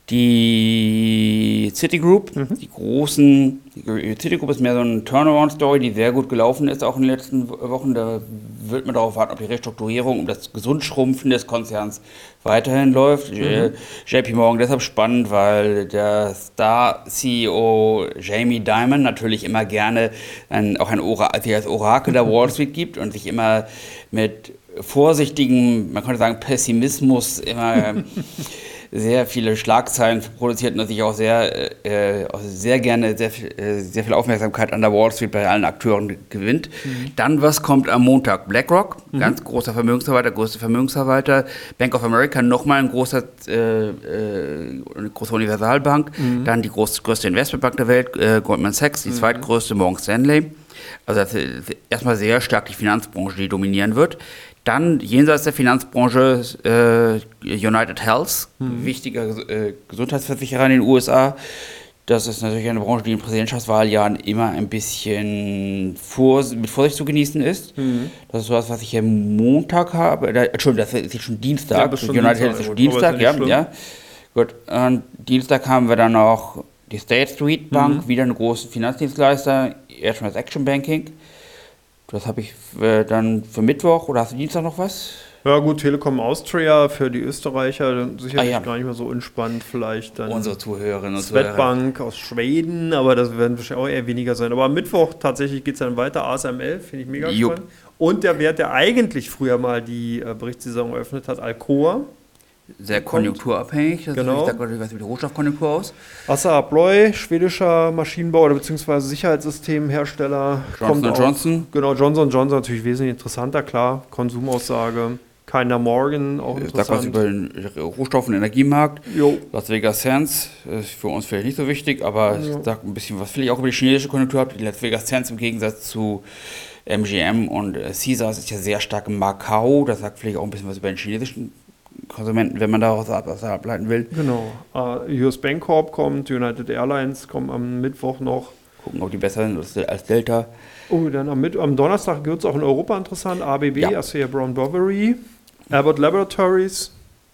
die Citigroup, mhm. die großen, die Citigroup ist mehr so eine Turnaround-Story, die sehr gut gelaufen ist, auch in den letzten Wochen. Da wird man darauf warten, ob die Restrukturierung, um das Gesundschrumpfen des Konzerns weiterhin läuft. Mhm. J P Morgan deshalb spannend, weil der Star-C E O Jamie Dimon natürlich immer gerne ein, auch ein Ora- sich als Orakel der Wall Street gibt und sich immer mit vorsichtigem, man könnte sagen Pessimismus immer sehr viele Schlagzeilen produziert und sich auch sehr, äh, auch sehr gerne sehr, äh, sehr viel Aufmerksamkeit an der Wall Street bei allen Akteuren gewinnt. Mhm. Dann, was kommt am Montag? BlackRock, mhm. ganz großer Vermögensverwalter, größter Vermögensverwalter. Bank of America, nochmal ein großer, äh, äh, eine große Universalbank. Mhm. Dann die groß, größte Investmentbank der Welt, äh, Goldman Sachs, die mhm. zweitgrößte Morgan Stanley. Also das ist erstmal sehr stark die Finanzbranche, die dominieren wird. Dann jenseits der Finanzbranche äh, United Health, mhm. wichtiger äh, Gesundheitsversicherer in den U S A. Das ist natürlich eine Branche, die in Präsidentschaftswahljahren immer ein bisschen vor, mit Vorsicht zu genießen ist. Mhm. Das ist sowas, was ich hier Montag habe. Äh, Entschuldigung, das ist jetzt schon Dienstag. Ja, schon United Dienstag, Health ist schon Dienstag, ja, ja. Gut. Und Dienstag haben wir dann noch die State Street Bank, mhm. wieder einen großen Finanzdienstleister, erstmal das Action Banking. Das habe ich äh, dann für Mittwoch, oder hast du Dienstag noch was? Ja gut, Telekom Austria für die Österreicher, sicherlich ah, ja. gar nicht mehr so unspannend vielleicht. Dann unsere Zuhörerinnen und Zuhörer. Swedbank aus Schweden, aber das werden wahrscheinlich auch eher weniger sein. Aber am Mittwoch tatsächlich geht es dann weiter, A S M L, finde ich mega Jupp. spannend. Und der Wert, der eigentlich früher mal die äh, Berichtssaison eröffnet hat, Alcoa. Sehr konjunkturabhängig, das genau. ist, ich weiß nicht, wie die Rohstoffkonjunktur aus. Assa Abloy, schwedischer Maschinenbau oder beziehungsweise Sicherheitssystemhersteller. Johnson kommt Johnson. Auch, genau, Johnson Johnson natürlich wesentlich interessanter, klar. Konsumaussage. Kinder Morgan, auch interessant. Sag was über den Rohstoff- und Energiemarkt. Jo. Las Vegas Sands ist für uns vielleicht nicht so wichtig, aber ja. Sag ein bisschen was, vielleicht auch über die chinesische Konjunktur habt. Die Las Vegas Sands im Gegensatz zu M G M und Caesars ist ja sehr stark in Macau. Das sagt vielleicht auch ein bisschen was über den chinesischen Konsumenten, wenn man daraus ableiten will. Genau. Uh, U S Bancorp kommt, United Airlines kommt am Mittwoch noch. Gucken, ob die besser sind als Delta. Oh, dann am, Mitt- am Donnerstag wird es auch in Europa interessant. A B B, ja. Assea Brown Boveri, Abbott Laboratories.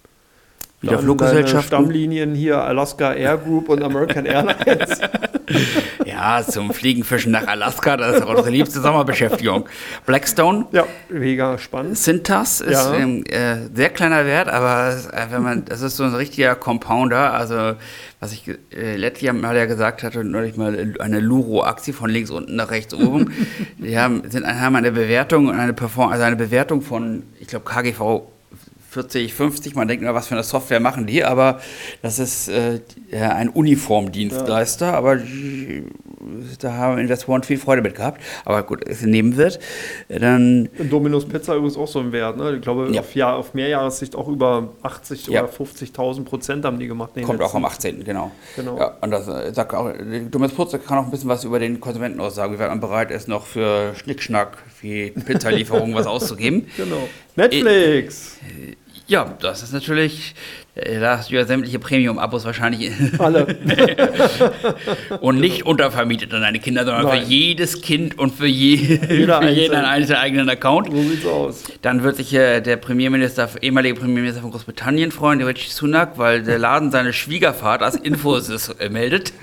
Wieder Fluggesellschaften. Stammlinien hier, Alaska Air Group und American Airlines. Ja, zum Fliegenfischen nach Alaska, das ist auch unsere liebste Sommerbeschäftigung. Blackstone. Ja, mega spannend. Cintas ist ja. ein äh, sehr kleiner Wert, aber wenn man, das ist so ein richtiger Compounder. Also, was ich äh, letztes Jahr mal ja gesagt hatte, neulich mal eine Luro-Aktie von links unten nach rechts oben. Die haben, sind, haben eine Bewertung und eine Perform- also eine Bewertung von, ich glaube, K G V vierzig, fünfzig, man denkt immer, was für eine Software machen die, aber das ist äh, ein Uniformdienstleister, ja. aber da haben Investoren viel Freude mit gehabt, aber gut, es nehmen wird. Dann Domino's Pizza übrigens auch so ein Wert, ne? Ich glaube, ja. auf, Jahr, auf Mehrjahressicht auch über achtzig ja. oder fünfzigtausend Prozent haben die gemacht. Kommt auch am achtzehnten, genau. genau. Ja, und das äh, sagt auch, Domino's Pizza kann auch ein bisschen was über den Konsumenten aussagen, wie weit man bereit ist, noch für Schnickschnack wie Pizzalieferungen was auszugeben. Genau. Netflix! Äh, Ja, das ist natürlich, da hast du ja sämtliche Premium-Abos wahrscheinlich. Alle. Und nicht untervermietet an deine Kinder, sondern Nein. für jedes Kind und für, je, für jeden einen eigenen Account. So sieht's aus. Dann wird sich äh, der Premierminister, ehemalige Premierminister von Großbritannien freuen, der Rishi Sunak, weil der Laden seine Schwiegervater als Infosys äh, meldet.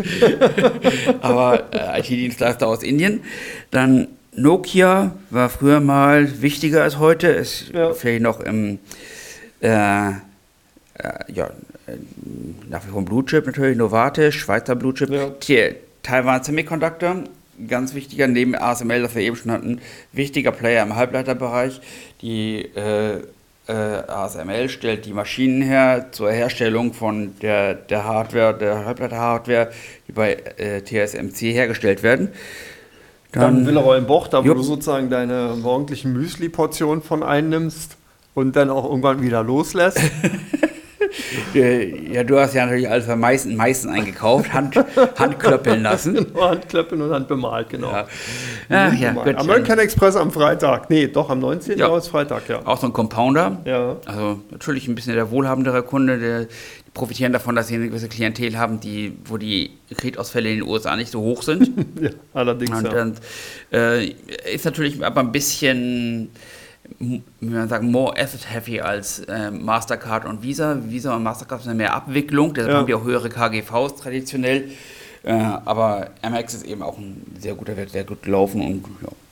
Aber äh, I T-Dienstleister aus Indien. Dann Nokia war früher mal wichtiger als heute, ist ja. vielleicht noch im Äh, äh, ja, äh, nach wie vor ein Blue Chip natürlich, Novartis, Schweizer Blue Chip, ja. T- Taiwan Semiconductor, ganz wichtiger, neben A S M L, das wir eben schon hatten, wichtiger Player im Halbleiterbereich. Die äh, äh, A S M L stellt die Maschinen her zur Herstellung von der, der Hardware, der Halbleiter-Hardware, die bei äh, T S M C hergestellt werden. Dann, Dann Willeroy-Boch, da wo jupp. du sozusagen deine morgendlichen Müsli-Portionen von einnimmst. Und dann auch irgendwann wieder loslässt. Ja, du hast ja natürlich alles bei Meißen, Meißen eingekauft, Hand, Handklöppeln lassen. Genau, Handklöppeln und Handbemalt, genau. Ja. Ach, ja, Bemalt. American Express am Freitag. Nee, doch, am neunzehnten Ja. ist Freitag, ja. Auch so ein Compounder. Ja. Also natürlich ein bisschen der wohlhabendere Kunde, der die profitieren davon, dass sie eine gewisse Klientel haben, die, wo die Kreditausfälle in den U S A nicht so hoch sind. Ja, allerdings, Und ja. dann äh, ist natürlich aber ein bisschen, wie man sagt, more asset heavy als äh, Mastercard und Visa. Visa und Mastercard sind mehr Abwicklung, deshalb Ja. haben die auch höhere K G Vs traditionell. Äh, aber Amex ist eben auch ein sehr guter Wert, sehr gut gelaufen und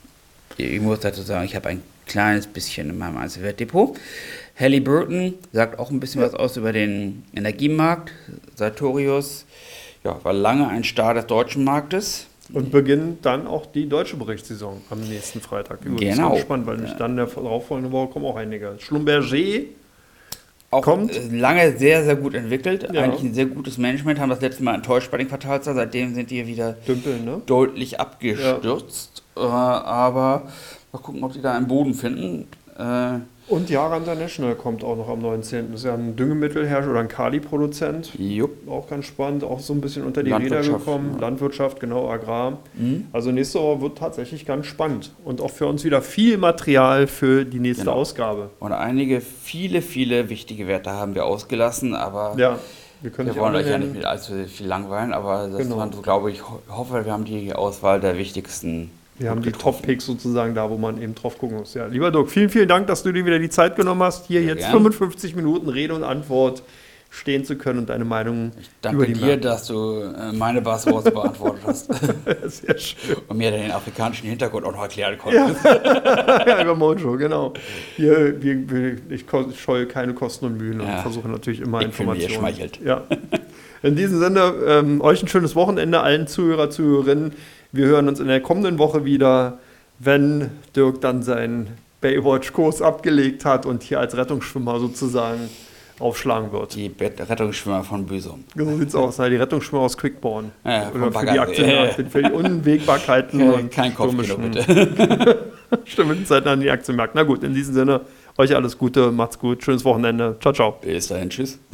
ja, ich muss dazu sagen, ich habe ein kleines bisschen in meinem Einzelwertdepot. Halliburton sagt auch ein bisschen was aus über den Energiemarkt. Sartorius ja, war lange ein Star des deutschen Marktes. Und beginnt dann auch die deutsche Berichtssaison am nächsten Freitag. Übrigens Genau. ganz spannend, weil nämlich dann der darauffolgende Woche kommen auch einige. Schlumberger Auch kommt. äh, lange sehr, sehr gut entwickelt. Ja. Eigentlich ein sehr gutes Management. Haben das letzte Mal enttäuscht bei den Quartalszahlen. Seitdem sind die wieder Dümpeln, ne? deutlich abgestürzt. Äh, aber mal gucken, ob die da einen Boden finden. Äh, Und Yara International kommt auch noch am neunzehnten Das ist ja ein Düngemittelhersteller oder ein Kali-Produzent. jupp. Auch ganz spannend, auch so ein bisschen unter die Räder Landwirtschaft, gekommen. ja. Landwirtschaft, genau, Agrar. Mhm. Also nächste Woche wird tatsächlich ganz spannend. Und auch für uns wieder viel Material für die nächste Genau. Ausgabe. Und einige, viele, viele wichtige Werte haben wir ausgelassen, aber Ja, wir können wir nicht wollen alle euch ja nennen. nicht mit allzu viel langweilen, aber das Genau. waren so, glaube ich, ho hoffe, wir haben die Auswahl der wichtigsten. Wir haben gut die getroffen. Top-Picks sozusagen da, wo man eben drauf gucken muss. Ja, lieber Dirk, vielen, vielen Dank, dass du dir wieder die Zeit genommen hast, hier Sehr jetzt gern. fünfundfünfzig Minuten Rede und Antwort stehen zu können und deine Meinung Danke über die dir, dass du äh, meine Buzzwords beantwortet hast Märkte- Sehr schön. und mir den afrikanischen Hintergrund auch noch erklären konntest. Ja, über Mojo, genau. Hier, wir, wir, ich ko- ich scheue keine Kosten und Mühen Ja. und versuche natürlich immer Ich fühle mich Informationen. geschmeichelt. Ja. In diesem Sinne, ähm, euch ein schönes Wochenende, allen Zuhörer, Zuhörerinnen. Wir hören uns in der kommenden Woche wieder, wenn Dirk dann seinen Baywatch-Kurs abgelegt hat und hier als Rettungsschwimmer sozusagen aufschlagen wird. Die Bett- Rettungsschwimmer von Büsum. So sieht's aus. Na, die Rettungsschwimmer aus Quickborn. Ja, vom Oder für die Baggersee. Aktienmärkte, für die Unwägbarkeiten und Kein Kopfkino, komischen bitte. Stimmen Zeiten an die Aktienmärkte. Na gut, in diesem Sinne, euch alles Gute, macht's gut, schönes Wochenende. Ciao, ciao. Bis dahin, tschüss.